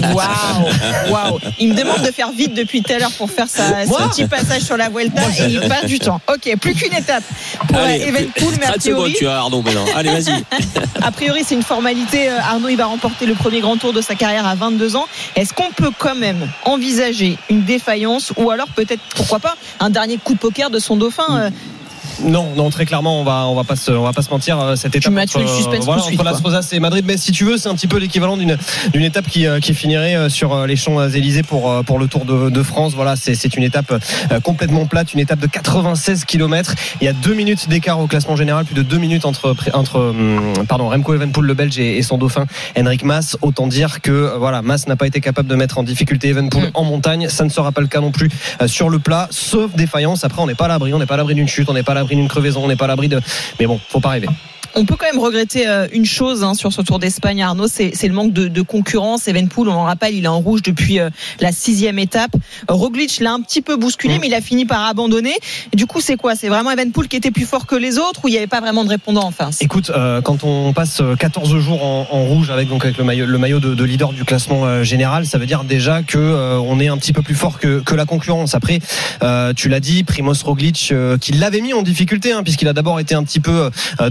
C: Waouh, waouh. Il me demande de faire vite depuis tout à l'heure pour faire sa, son petit passage sur la Vuelta et il passe du temps. Ok, plus qu'une étape pour
D: Allez,
C: Evenepoel, mais a priori,
D: tu as Arnaud maintenant. Allez, vas-y.
C: A priori, c'est une formalité. Arnaud, il va remporter le premier grand tour de sa carrière à vingt-deux ans. Est-ce qu'on peut quand même envisager une défaillance ou alors peut-être, pourquoi pas, un dernier coup de poker de son dauphin euh,
P: Non, non, très clairement, on va, on va pas se, on va pas se mentir. Cette étape entre,
C: le suspense
P: voilà,
C: suite,
P: entre Las Rosas et Madrid, mais si tu veux, c'est un petit peu l'équivalent d'une, d'une étape qui, qui finirait sur les Champs-Élysées pour, pour le Tour de, de France. Voilà, c'est, c'est une étape complètement plate, une étape de quatre-vingt-seize kilomètres. Il y a deux minutes d'écart au classement général, plus de deux minutes entre, entre, pardon, Remco Evenepoel, le Belge, et, et son dauphin Henrik Mas. Autant dire que, voilà, Mas n'a pas été capable de mettre en difficulté Evenepoel mmh. en montagne. Ça ne sera pas le cas non plus sur le plat, sauf défaillance. Après, on n'est pas à l'abri, on n'est pas à l'abri d'une chute, on n'est pas à l'abri d'une crevaison, on n'est pas à l'abri de. Mais bon, faut pas rêver.
C: On peut quand même regretter une chose hein, sur ce Tour d'Espagne, Arnaud, c'est, c'est le manque de, de concurrence. Evenepoel, on le rappelle, il est en rouge depuis euh, la sixième étape. Roglic l'a un petit peu bousculé, mmh. mais il a fini par abandonner. Et du coup, c'est quoi ? C'est vraiment Evenepoel qui était plus fort que les autres ou il n'y avait pas vraiment de répondant en face ?
P: Écoute, euh, quand on passe quatorze jours en, en rouge avec donc avec le maillot, le maillot de, de leader du classement euh, général, ça veut dire déjà que euh, on est un petit peu plus fort que, que la concurrence. Après, euh, tu l'as dit, Primoz Roglic, euh, qui l'avait mis en difficulté, hein, puisqu'il a d'abord été un petit peu euh, dans le dur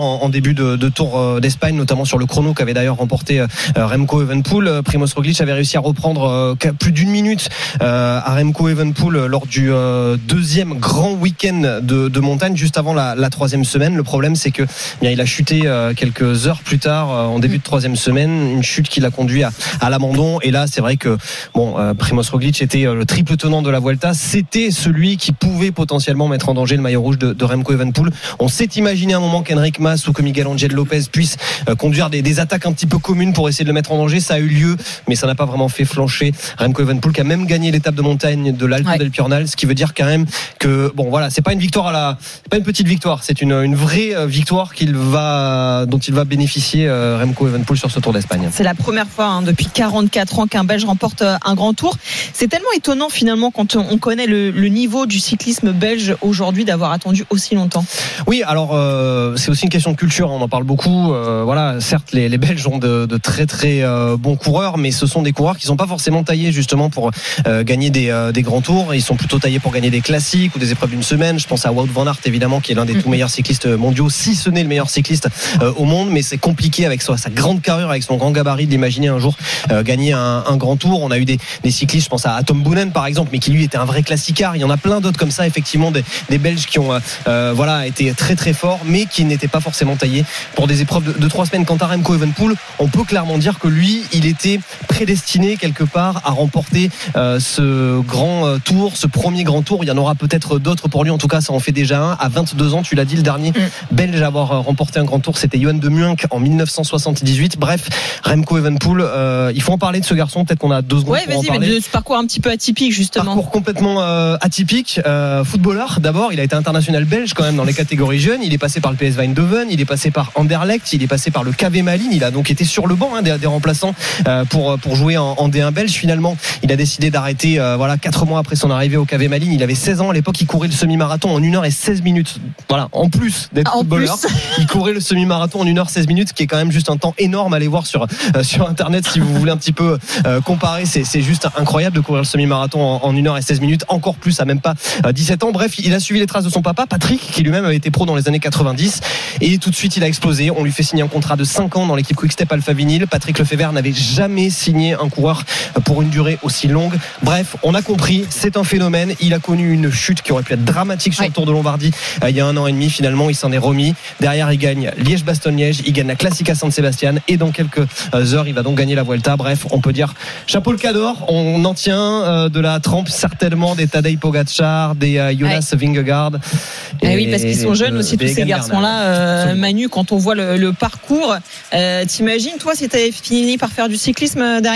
P: en, en début de, de Tour d'Espagne, notamment sur le chrono qu'avait d'ailleurs remporté euh, Remco Evenepoel. Primož Roglič avait réussi à reprendre euh, plus d'une minute euh, à Remco Evenepoel lors du euh, deuxième grand week-end de, de montagne, juste avant la, la troisième semaine. Le problème, c'est que bien, il a chuté euh, quelques heures plus tard, euh, en début de troisième semaine, une chute qui l'a conduit à, à l'abandon. Et là, c'est vrai que bon, euh, Primož Roglič était euh, le triple tenant de la Vuelta. C'était celui qui pouvait potentiellement mettre en danger le maillot rouge de, de Remco Evenepoel. On s'est imaginé un moment qu'Enric Mas ou que Miguel Angel Lopez puissent euh, conduire des, des attaques un petit peu communes pour essayer de le mettre en danger. Ça a eu lieu, mais ça n'a pas vraiment fait flancher Remco Evenepoel, qui a même gagné l'étape de montagne de l'Alto ouais. del Piornal, ce qui veut dire quand même que bon, voilà, c'est pas une victoire à la, c'est pas une petite victoire, c'est une, une vraie victoire qu'il va, dont il va bénéficier euh, Remco Evenepoel sur ce Tour d'Espagne.
C: C'est la première fois hein, depuis quarante-quatre ans qu'un Belge remporte un grand tour. C'est tellement étonnant finalement quand on connaît le, le niveau du cyclisme belge aujourd'hui d'avoir attendu aussi longtemps.
P: Oui, alors euh, c'est aussi une question de culture, on en parle beaucoup. Euh, voilà, certes les, les Belges ont de, de très très euh, bons coureurs, mais ce sont des coureurs qui sont pas forcément taillés justement pour euh, gagner des, euh, des grands tours. Ils sont plutôt taillés pour gagner des classiques ou des épreuves d'une semaine. Je pense à Wout van Aert évidemment, qui est l'un des mmh. tout meilleurs cyclistes mondiaux, si ce n'est le meilleur cycliste euh, au monde, mais c'est compliqué avec sa, sa grande carrure, avec son grand gabarit, d'imaginer un jour euh, gagner un, un grand tour. On a eu des, des cyclistes, je pense à Tom Boonen par exemple, mais qui lui était un vrai classicard. Il y en a plein d'autres comme ça, effectivement, des, des Belges qui ont euh, voilà, été très très forts, mais qui n'étaient pas forcément taillés pour des épreuves de, de trois semaines. Quant à Remco Evenepoel, on peut clairement dire que lui, il était prédestiné quelque part à remporter euh, ce grand euh, tour, ce premier grand tour. Il y en aura peut-être d'autres pour lui, en tout cas ça en fait déjà un. À vingt-deux ans, tu l'as dit, le dernier mm. Belge à avoir remporté un grand tour, c'était Johan de Muynck en mille neuf cent soixante-dix-huit. Bref, Remco Evenepoel, euh, il faut en parler de ce garçon, peut-être qu'on a deux secondes
C: ouais,
P: pour
C: vas-y,
P: en parler.
C: Mais de ce parcours un petit peu atypique justement.
P: Parcours complètement euh, atypique, euh, footballeur d'abord, il a été international belge quand même dans les catégories jeunes, il est passé par le P S V Eindhoven, il est passé par Anderlecht, il est passé par le K V Malines, il a donc été sur le banc hein, des, des remplaçants euh, pour, pour jouer en, en D un belge. Finalement, il a décidé d'arrêter euh, voilà, quatre mois après son arrivée au K V Malines. Il avait seize ans à l'époque, il courait le semi-marathon en une heure seize minutes. Voilà, en plus d'être
C: en
P: footballeur,
C: plus.
P: il courait le semi-marathon en une heure seize minutes, qui est quand même juste un temps énorme. Allez voir sur, euh, sur internet si vous voulez un petit peu euh, comparer. C'est, c'est juste incroyable de courir le semi-marathon en, en une heure seize minutes, encore plus à même pas euh, dix-sept ans. Bref, il a suivi les traces de son papa, Patrick, qui lui-même avait été pro dans les années quatre-vingt-dix, et tout de suite il a explosé. On lui fait signer un contrat de cinq ans dans l'équipe Quick-Step Alpha Vinyl. Patrick Lefebvre n'avait jamais signé un coureur pour une durée aussi longue. Bref, on a compris, c'est un phénomène. Il a connu une chute qui aurait pu être dramatique sur ouais. le Tour de Lombardie euh, il y a un an et demi. Finalement, il s'en est remis. Derrière, il gagne Liège-Bastogne-Liège, il gagne la Classica San Sebastian, et dans quelques heures, il va donc gagner la Vuelta. Bref, on peut dire chapeau le cador. On en tient euh, de la trempe certainement des Tadej Pogacar, des euh, Jonas ouais. Vingegaard.
C: Et, et oui, parce qu'ils sont jeunes aussi, tous ces garçons-là. Euh, Manu, quand on voit le, le parcours, euh, t'imagines, toi, si t'avais fini par faire du cyclisme derrière ?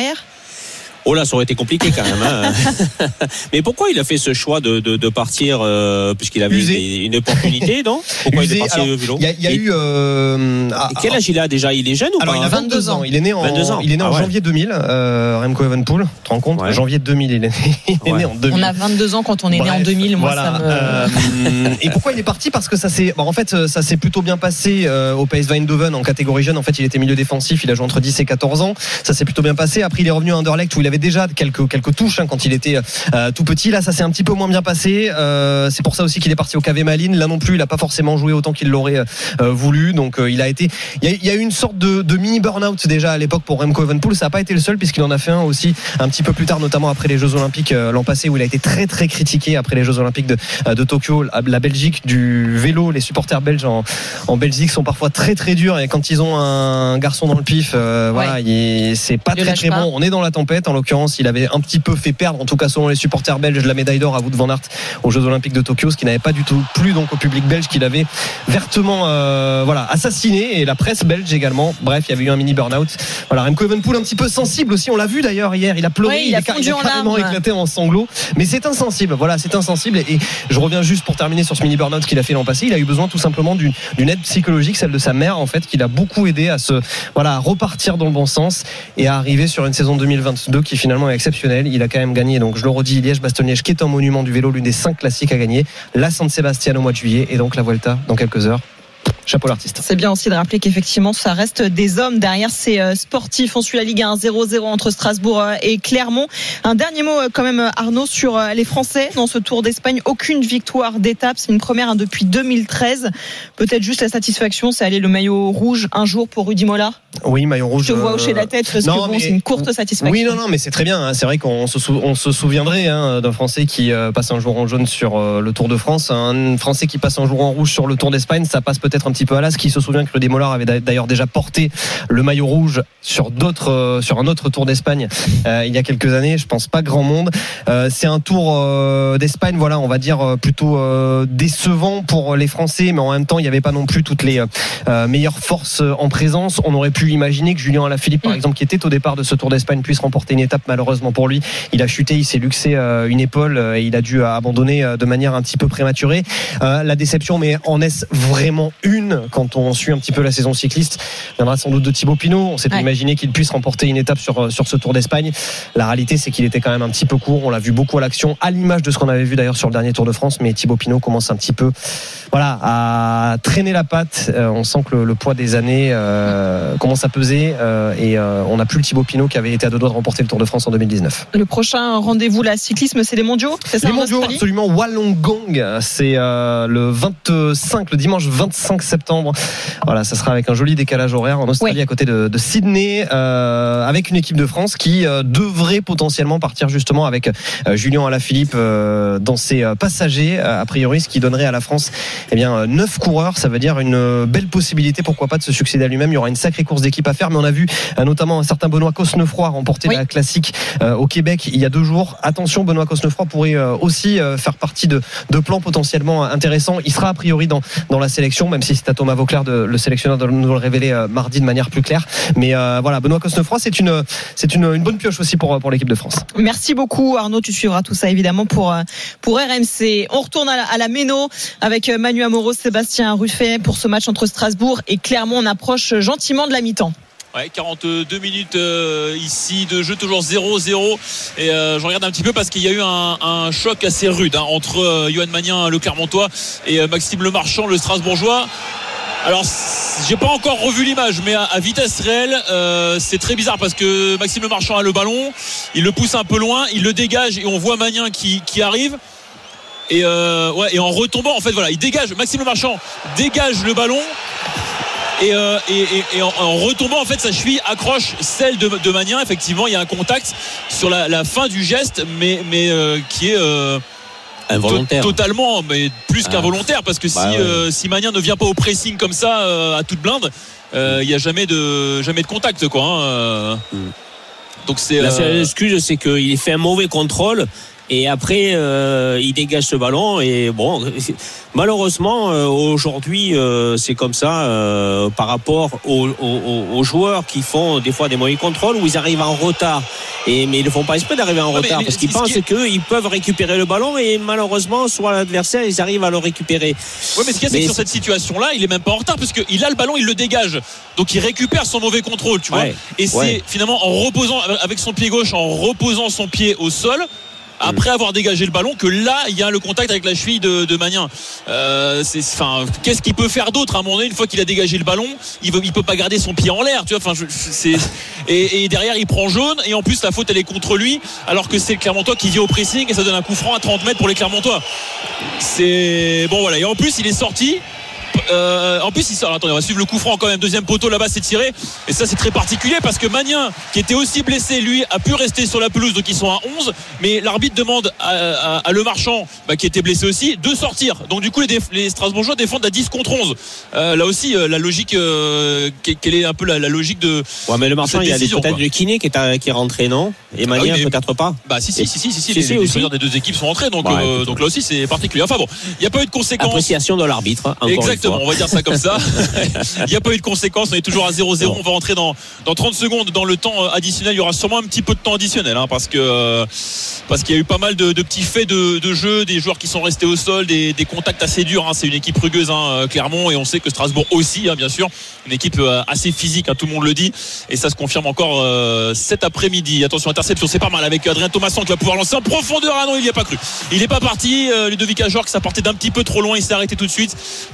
D: Oh là, ça aurait été compliqué quand même. Hein. Mais pourquoi il a fait ce choix de, de, de partir euh, puisqu'il avait des, une opportunité, non ? Pourquoi
P: Usé.
D: il est parti au vélo ?
P: Il y a, y a eu. Euh,
D: ah, quel âge il a déjà ? Il est jeune ou
P: alors,
D: pas ?
P: Il a vingt-deux ans. Il est né en,
D: ans.
P: Il est né
D: ah
P: en
D: ouais.
P: janvier deux mille. Euh, Remco Evenepoel, tu te rends compte ? ouais. Janvier deux mille, il est né, il est ouais. né en deux mille.
C: On a vingt-deux ans quand on est Bref, né en deux mille. Moi,
P: voilà.
C: ça me...
P: euh, et pourquoi il est parti ? Parce que ça s'est, bon, en fait, ça s'est plutôt bien passé euh, au P S V Eindhoven en catégorie jeune. En fait, il était milieu défensif. Il a joué entre dix et quatorze ans. Ça s'est plutôt bien passé. Après, il est revenu à Anderlecht où il avait déjà quelques quelques touches hein, quand il était euh, tout petit. Là, ça s'est un petit peu moins bien passé. Euh, c'est pour ça aussi qu'il est parti au K V Malines. Là non plus, il a pas forcément joué autant qu'il l'aurait euh, voulu. Donc, euh, il a été. Il y a, il y a eu une sorte de, de mini burn-out déjà à l'époque pour Remco Evenepoel. Ça n'a pas été le seul puisqu'il en a fait un aussi un petit peu plus tard, notamment après les Jeux Olympiques euh, l'an passé où il a été très très critiqué après les Jeux Olympiques de, euh, de Tokyo. La Belgique du vélo, les supporters belges en, en Belgique sont parfois très très durs et quand ils ont un garçon dans le pif, euh, ouais. voilà, il, c'est pas
C: il
P: très très
C: pas.
P: bon. On est dans la tempête. En l'occurrence, il avait un petit peu fait perdre, en tout cas selon les supporters belges, la médaille d'or à Wout van Aert aux Jeux Olympiques de Tokyo, ce qui n'avait pas du tout plu donc au public belge, qu'il avait vertement euh, voilà, assassiné, et la presse belge également. Bref, il y avait eu un mini burn-out. Voilà, Remco Evenepoel un petit peu sensible aussi, on l'a vu d'ailleurs hier, il a pleuré,
C: ouais, il,
P: il,
C: a
P: a, il a carrément éclaté en sanglots, mais c'est insensible, voilà, c'est insensible. Et, et je reviens juste pour terminer sur ce mini burn-out qu'il a fait l'an passé. Il a eu besoin tout simplement d'une, d'une aide psychologique, celle de sa mère en fait, qui l'a beaucoup aidé à se voilà, à repartir dans le bon sens et à arriver sur une saison deux mille vingt-deux qui finalement est exceptionnelle. Il a quand même gagné, donc je le redis, Liège-Bastogne-Liège, qui est un monument du vélo, l'une des cinq classiques à gagner, la San Sebastian au mois de juillet, et donc la Vuelta dans quelques heures. Chapeau l'artiste.
C: C'est bien aussi de rappeler qu'effectivement ça reste des hommes derrière ces sportifs. On suit la Ligue un, zéro zéro entre Strasbourg et Clermont. Un dernier mot quand même, Arnaud, sur les Français dans ce Tour d'Espagne. Aucune victoire d'étape, c'est une première depuis deux mille treize. Peut-être juste la satisfaction, c'est aller le maillot rouge un jour pour Rudy Mola.
P: Oui, maillot rouge.
C: Je te vois hocher la tête parce non, que bon, c'est une courte satisfaction.
P: Oui, non, non, mais c'est très bien. Hein. C'est vrai qu'on se, sou... on se souviendrait hein, d'un Français qui euh, passe un jour en jaune sur euh, le Tour de France, un Français qui passe un jour en rouge sur le Tour d'Espagne. Ça passe peut-être un petit peu à l'as. Qui se souvient que Rudy Mola avait d'ailleurs déjà porté le maillot rouge sur d'autres, euh, sur un autre Tour d'Espagne euh, il y a quelques années. Je pense pas grand monde. Euh, c'est un Tour euh, d'Espagne, voilà, on va dire plutôt euh, décevant pour les Français, mais en même temps, il n'y avait pas non plus toutes les euh, meilleures forces en présence. On aurait pu imaginer que Julien Alaphilippe, par exemple, qui était au départ de ce Tour d'Espagne, puisse remporter une étape. Malheureusement pour lui, il a chuté, il s'est luxé euh, une épaule euh, et il a dû abandonner euh, de manière un petit peu prématurée. Euh, la déception, mais en est-ce vraiment une quand on suit un petit peu la saison cycliste? Il viendra sans doute de Thibaut Pinot. On s'était ouais. imaginé qu'il puisse remporter une étape sur sur ce Tour d'Espagne. La réalité, c'est qu'il était quand même un petit peu court. On l'a vu beaucoup à l'action, à l'image de ce qu'on avait vu d'ailleurs sur le dernier Tour de France. Mais Thibaut Pinot commence un petit peu, voilà, à traîner la patte. Euh, on sent que le, le poids des années euh, commence à peser euh, et euh, on n'a plus le Thibaut Pinot qui avait été à deux doigts de remporter le Tour de France en deux mille dix-neuf.
C: Le prochain rendez-vous, la cyclisme, c'est les mondiaux, c'est ça?
P: Les mondiaux, absolument. Wollongong, c'est euh, le vingt-cinq, le dimanche vingt-cinq septembre. Voilà, ça sera avec un joli décalage horaire en Australie, oui. à côté de, de Sydney, euh, avec une équipe de France qui euh, devrait potentiellement partir justement avec euh, Julien Alaphilippe euh, dans ses euh, passagers, euh, a priori, ce qui donnerait à la France eh bien neuf coureurs. Ça veut dire une belle possibilité, pourquoi pas, de se succéder à lui-même. Il y aura une sacrée course d'équipe à faire, mais on a vu euh, notamment un certain Benoît Cosnefroy remporter oui. la classique euh, au Québec il y a deux jours. Attention, Benoît Cosnefroy pourrait euh, aussi euh, faire partie de, de plans potentiellement intéressants. Il sera a priori dans, dans la sélection, même si c'est à Thomas Vauclair, de, le sélectionneur, de nous le révéler euh, mardi de manière plus claire. Mais euh, voilà, Benoît Cosnefroy, c'est une, c'est une, une bonne pioche aussi pour, pour l'équipe de France.
C: Merci beaucoup Arnaud, tu suivras tout ça évidemment pour, pour R M C. On retourne à la, à la Méno avec Manu Amoros, Sébastien Ruffet pour ce match entre Strasbourg et Clermont. On approche gentiment de la mi-temps.
E: Ouais, quarante-deux minutes euh, ici de jeu, toujours zéro zéro. Et euh, je regarde un petit peu parce qu'il y a eu un, un choc assez rude hein, entre euh, Yoann Magnin, le Clermontois, et euh, Maxime Lemarchand, le Strasbourgeois. Alors, j'ai pas encore revu l'image, mais à, à vitesse réelle, euh, c'est très bizarre parce que Maxime Lemarchand a le ballon, il le pousse un peu loin, il le dégage et on voit Magnin qui, qui arrive. Et, euh, ouais, et en retombant, en fait, voilà, il dégage. Maxime Lemarchand dégage le ballon. Et, euh, et, et, et en, en retombant, en fait, sa cheville accroche celle de, de Magnin. Effectivement, il y a un contact sur la, la fin du geste, mais, mais euh, qui est euh,
D: involontaire.
E: To- totalement, mais plus ah. qu'involontaire, parce que bah, si, ouais. euh, si Magnin ne vient pas au pressing comme ça euh, à toute blinde, euh, il n'y a jamais de jamais de contact, quoi. Hein, euh. mm.
D: Donc c'est la seule excuse, c'est qu'il fait un mauvais contrôle. Et après, euh, il dégage ce ballon. Et bon, malheureusement, euh, aujourd'hui, euh, c'est comme ça euh, par rapport aux, aux, aux joueurs qui font des fois des mauvais contrôles où ils arrivent en retard. Et, mais ils ne font pas exprès d'arriver en ouais, retard parce qu'ils pensent est... qu'ils peuvent récupérer le ballon et malheureusement, soit l'adversaire, ils arrivent à le récupérer.
E: Oui, mais ce qu'il y a, c'est que sur cette situation-là, il est même pas en retard parce qu'il a le ballon, il le dégage. Donc il récupère son mauvais contrôle, tu vois. Ouais. Et c'est ouais. finalement en reposant avec son pied gauche, en reposant son pied au sol, après avoir dégagé le ballon, que là il y a le contact avec la cheville de, de Magnin. Euh, c'est, enfin, qu'est-ce qu'il peut faire d'autre à un moment donné, une fois qu'il a dégagé le ballon, il veut, il peut pas garder son pied en l'air, tu vois. Enfin, je, c'est et, et derrière il prend jaune et en plus la faute elle est contre lui, alors que c'est le Clermontois qui vient au pressing et ça donne un coup franc à trente mètres pour les Clermontois. C'est bon, voilà. Et en plus il est sorti. Euh, en plus il sort, attendez, on va suivre le coup franc quand même, deuxième poteau là-bas, c'est tiré et ça c'est très particulier parce que Magnin qui était aussi blessé, lui a pu rester sur la pelouse, donc ils sont à onze, mais l'arbitre demande à, à, à Lemarchand bah, qui était blessé aussi de sortir, donc du coup les, déf- les Strasbourgeois défendent à dix contre onze. Euh, là aussi euh, la logique euh, quelle est un peu la, la logique de
D: ouais, mais Lemarchand, il y a décision, peut-être quoi. Le kiné qui est, à, qui est rentré, non? Et Magnin ah oui, peut-être pas.
E: Bah si si si si, si, si, si les, les joueurs des deux équipes sont rentrés, donc, bah, euh, donc là aussi c'est particulier. Enfin bon, il n'y a pas eu de conséquences.
D: Appréciation de l'arbitre, hein, encore
E: exactement, on va dire ça comme ça. Il n'y a pas eu de conséquences, on est toujours à zéro zéro. On va rentrer dans, dans trente secondes dans le temps additionnel. Il y aura sûrement un petit peu de temps additionnel hein, parce, que, parce qu'il y a eu pas mal de, de petits faits de, de jeu, des joueurs qui sont restés au sol, des, des contacts assez durs hein. C'est une équipe rugueuse hein, Clermont, et on sait que Strasbourg aussi hein, bien sûr, une équipe assez physique hein, tout le monde le dit, et ça se confirme encore euh, cet après-midi. Attention, interception, c'est pas mal avec Adrien Thomasson qui va pouvoir lancer en profondeur. Ah non, il n'y a pas cru, il n'est pas parti. euh, Ludovic Ajorc, ça partait d'un petit peu trop loin, il s'est arrêté tout de suite. Peut-être qu'Adrien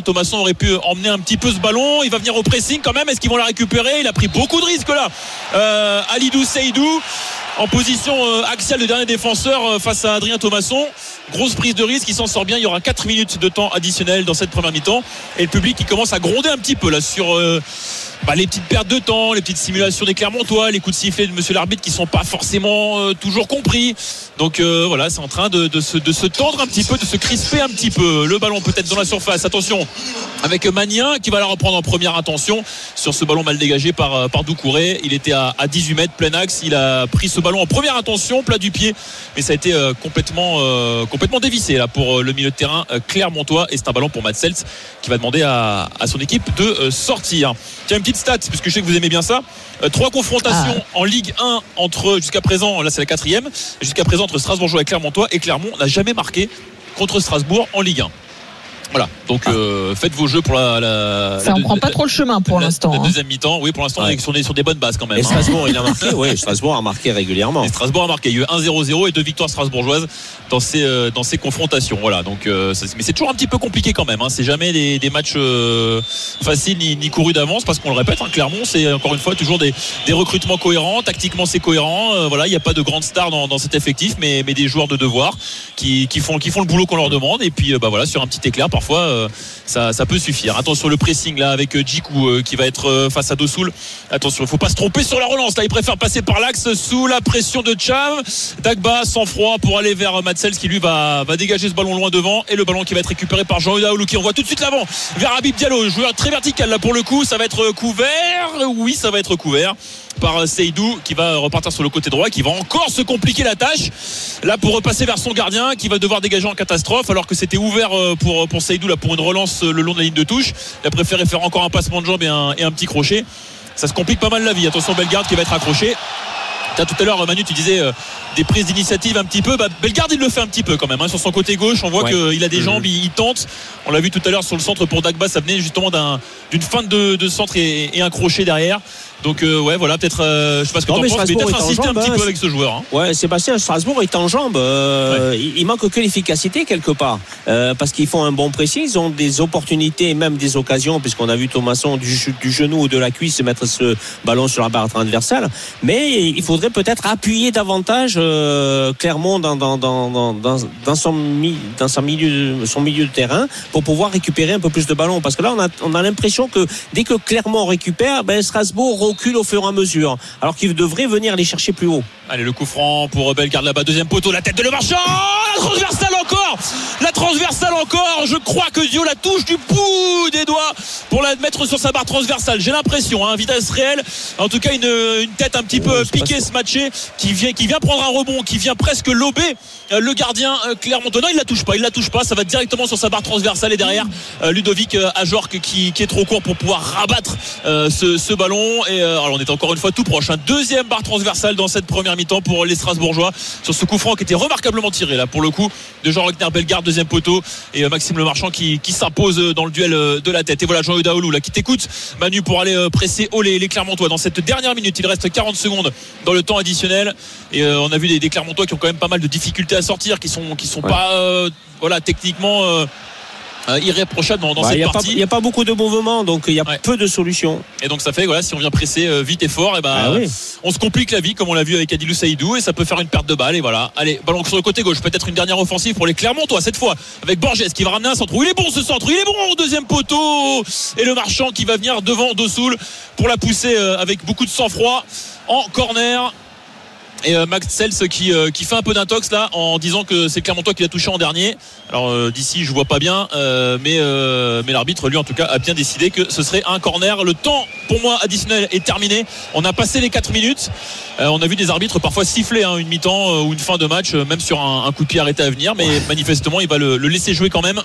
E: Thomasson aurait pu emmener un petit peu ce ballon. Il va venir au pressing quand même. Est-ce qu'ils vont la récupérer? Il a pris beaucoup de risques là. Euh, Halidou Seydou en position euh, axiale de dernier défenseur euh, face à Adrien Thomasson. Grosse prise de risque, il s'en sort bien. Il y aura quatre minutes de temps additionnel dans cette première mi-temps. Et le public qui commence à gronder un petit peu là sur euh, bah, les petites pertes de temps, les petites simulations des Clermontois, les coups de sifflet de monsieur l'arbitre qui sont pas forcément euh, toujours compris. Donc euh, voilà, c'est en train de, de, se, de se tendre un petit peu, de se crisper un petit peu. Le ballon peut-être dans la surface. Attention avec Magnin qui va la reprendre en première intention sur ce ballon mal dégagé par, par Doucouré. Il était à, à dix-huit mètres, plein axe. Il a pris ce ballon en première intention, plat du pied, mais ça a été euh, complètement, euh, complètement dévissé là pour euh, le milieu de terrain euh, clermontois. Et c'est un ballon pour Matt Seltz qui va demander à, à son équipe de euh, sortir. Tiens, une petite stat, puisque je sais que vous aimez bien ça. Euh, trois confrontations ah. en Ligue un entre, jusqu'à présent, là c'est la quatrième, jusqu'à présent entre Strasbourgeois et Clermontois, et Clermont n'a jamais marqué contre Strasbourg en Ligue un. Voilà, donc euh, faites vos jeux pour la. la
C: ça ne prend pas trop le chemin pour
E: la,
C: l'instant.
E: La
C: hein.
E: deuxième mi-temps, oui, pour l'instant, ouais. on est sur des bonnes bases quand même.
D: Et
E: hein.
D: Strasbourg, il a marqué, oui, Strasbourg a marqué régulièrement.
E: Et Strasbourg a marqué. Il y a eu un zéro zéro et deux victoires strasbourgeoises dans ces, euh, dans ces confrontations. Voilà, donc, euh, ça, mais c'est toujours un petit peu compliqué quand même. Hein. C'est jamais des, des matchs euh, faciles ni, ni courus d'avance parce qu'on le répète, hein, Clermont, c'est encore une fois toujours des, des recrutements cohérents. Tactiquement, c'est cohérent. Euh, voilà, il n'y a pas de grandes stars dans, dans cet effectif, mais, mais des joueurs de devoir qui, qui, font, qui font le boulot qu'on leur demande. Et puis, euh, bah, voilà, sur un petit éclair, parfois. Euh, Ça, ça peut suffire. Attention le pressing là avec Djikou euh, qui va être euh, face à Dossoul. Attention, il ne faut pas se tromper sur la relance. Là, il préfère passer par l'axe sous la pression de Tcham. Dagba sans froid pour aller vers Matsels qui lui va, va dégager ce ballon loin devant. Et le ballon qui va être récupéré par Jean Odaoulou qui envoie tout de suite l'avant vers Habib Diallo. Joueur très vertical là pour le coup. Ça va être couvert. Oui, ça va être couvert par Seydou qui va repartir sur le côté droit, qui va encore se compliquer la tâche là pour repasser vers son gardien qui va devoir dégager en catastrophe alors que c'était ouvert pour, pour Seydou là pour une relance le long de la ligne de touche. Il a préféré faire encore un passement de jambe et un, et un petit crochet. Ça se complique pas mal la vie. Attention Bellegarde qui va être accroché. Tout à l'heure Manu tu disais euh, des prises d'initiative un petit peu. bah, Bellegarde il le fait un petit peu quand même hein. Sur son côté gauche on voit ouais. qu'il a des jambes, il, il tente. On l'a vu tout à l'heure sur le centre pour Dagba, ça venait justement d'un, d'une feinte de, de centre et, et un crochet derrière. Donc euh, ouais voilà peut-être euh, je sais pas ce que tu en penses mais peut-être insister un petit hein, peu avec ce joueur hein.
D: Ouais Sébastien, Strasbourg est en jambes euh, ouais. il, il manque que l'efficacité quelque part euh, parce qu'ils font un bon pressing, ils ont des opportunités et même des occasions puisqu'on a vu Thomasson du, du genou ou de la cuisse mettre ce ballon sur la barre transversale, mais il faudrait peut-être appuyer davantage euh, Clermont dans, dans, dans, dans, dans, son, dans son, milieu, son milieu de terrain pour pouvoir récupérer un peu plus de ballons parce que là on a, on a l'impression que dès que Clermont récupère ben, Strasbourg recule au fur et à mesure alors qu'il devrait venir les chercher plus haut.
E: Allez le coup franc pour Bellegarde là-bas, deuxième poteau, la tête de Le Marchand, la transversale encore la transversale encore je crois que Dio la touche du bout des doigts pour la mettre sur sa barre transversale, j'ai l'impression hein, vitesse réelle, en tout cas une, une tête un petit peu ouais, piquée ce matché qui vient, qui vient prendre un rebond, qui vient presque lober euh, le gardien euh, Clermontois. Non il la touche pas, il la touche pas, ça va directement sur sa barre transversale et derrière euh, Ludovic euh, Ajorc qui, qui est trop court pour pouvoir rabattre euh, ce, ce ballon et euh, alors on est encore une fois tout proche, un deuxième barre transversale dans cette première mi-temps pour les Strasbourgeois sur ce coup franc qui était remarquablement tiré là pour le coup de Jean-Rogner Bellegarde, deuxième poteau et euh, Maxime Le Marchand qui, qui s'impose dans le duel euh, de la tête. Et voilà Jean Odaoulou là qui t'écoute Manu pour aller euh, presser haut les, les Clermontois dans cette dernière minute. Il reste quarante secondes dans le temps additionnel et euh, on a vu des, des Clermontois qui ont quand même pas mal de difficultés à sortir, qui sont, qui sont ouais. pas euh, voilà techniquement euh, Euh, irréprochable dans, dans
D: bah,
E: cette
D: y a
E: partie.
D: Il n'y a pas beaucoup de mouvements, donc il y a ouais. peu de solutions.
E: Et donc ça fait, voilà, si on vient presser euh, vite et fort, et ben, ah oui. on se complique la vie, comme on l'a vu avec Adilou Saïdou, et ça peut faire une perte de balle. Et voilà, allez, ballon sur le côté gauche, peut-être une dernière offensive pour les Clermontois cette fois, avec Borges qui va ramener un centre. Où il est bon ce centre, il est bon au deuxième poteau, et le Marchand qui va venir devant Dossoul pour la pousser euh, avec beaucoup de sang-froid en corner. Et euh, Max Seltz qui, euh, qui fait un peu d'intox là en disant que c'est Clermontois qui l'a touché en dernier. Alors euh, d'ici je vois pas bien euh, mais, euh, mais l'arbitre lui en tout cas a bien décidé que ce serait un corner. Le temps pour moi additionnel est terminé. On a passé les quatre minutes. euh, On a vu des arbitres parfois siffler hein, une mi-temps euh, ou une fin de match euh, même sur un, un coup de pied arrêté à venir. Mais manifestement il va le, le laisser jouer quand même,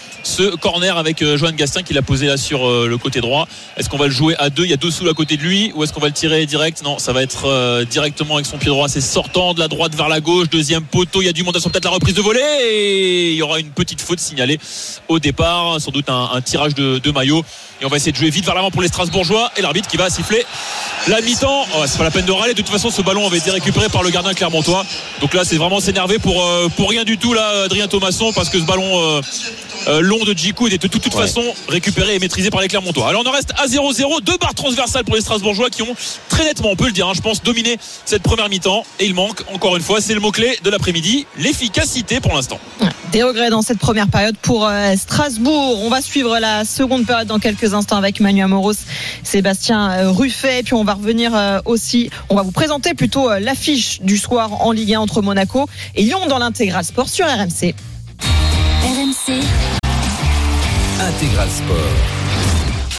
E: ce corner avec euh, Johan Gastien qui l'a posé là sur euh, le côté droit. Est-ce qu'on va le jouer à deux? Il y a Dossoul à côté de lui, ou est-ce qu'on va le tirer direct? Non, ça va être euh, directement avec son pied droit. C'est sortant de la droite vers la gauche, deuxième poteau, il y a du monde, peut-être la reprise de volée et il y aura une petite faute signalée au départ, sans doute un, un tirage de, de maillot. Et on va essayer de jouer vite vers l'avant pour les Strasbourgeois et l'arbitre qui va siffler la mi-temps. Oh, c'est pas la peine de râler, de toute façon ce ballon avait été récupéré par le gardien clermontois. Donc là c'est vraiment s'énerver pour, euh, pour rien du tout là Adrien Thomasson, parce que ce ballon euh, euh, long de Djikou était de toute, toute ouais. façon récupéré et maîtrisé par les Clermontois. Alors on en reste à zéro zéro, deux barres transversales pour les Strasbourgeois qui ont très nettement, on peut le dire, hein, je pense, dominé cette première mi-temps. Et il manque, encore une fois, c'est le mot-clé de l'après-midi, l'efficacité pour l'instant.
C: Des regrets dans cette première période pour Strasbourg. On va suivre la seconde période dans quelques instants avec Manu Amoros, Sébastien Ruffet. Puis on va revenir aussi, on va vous présenter plutôt l'affiche du soir en Ligue un entre Monaco et Lyon dans l'Intégral Sport sur R M C.
B: R M C
A: Intégral Sport.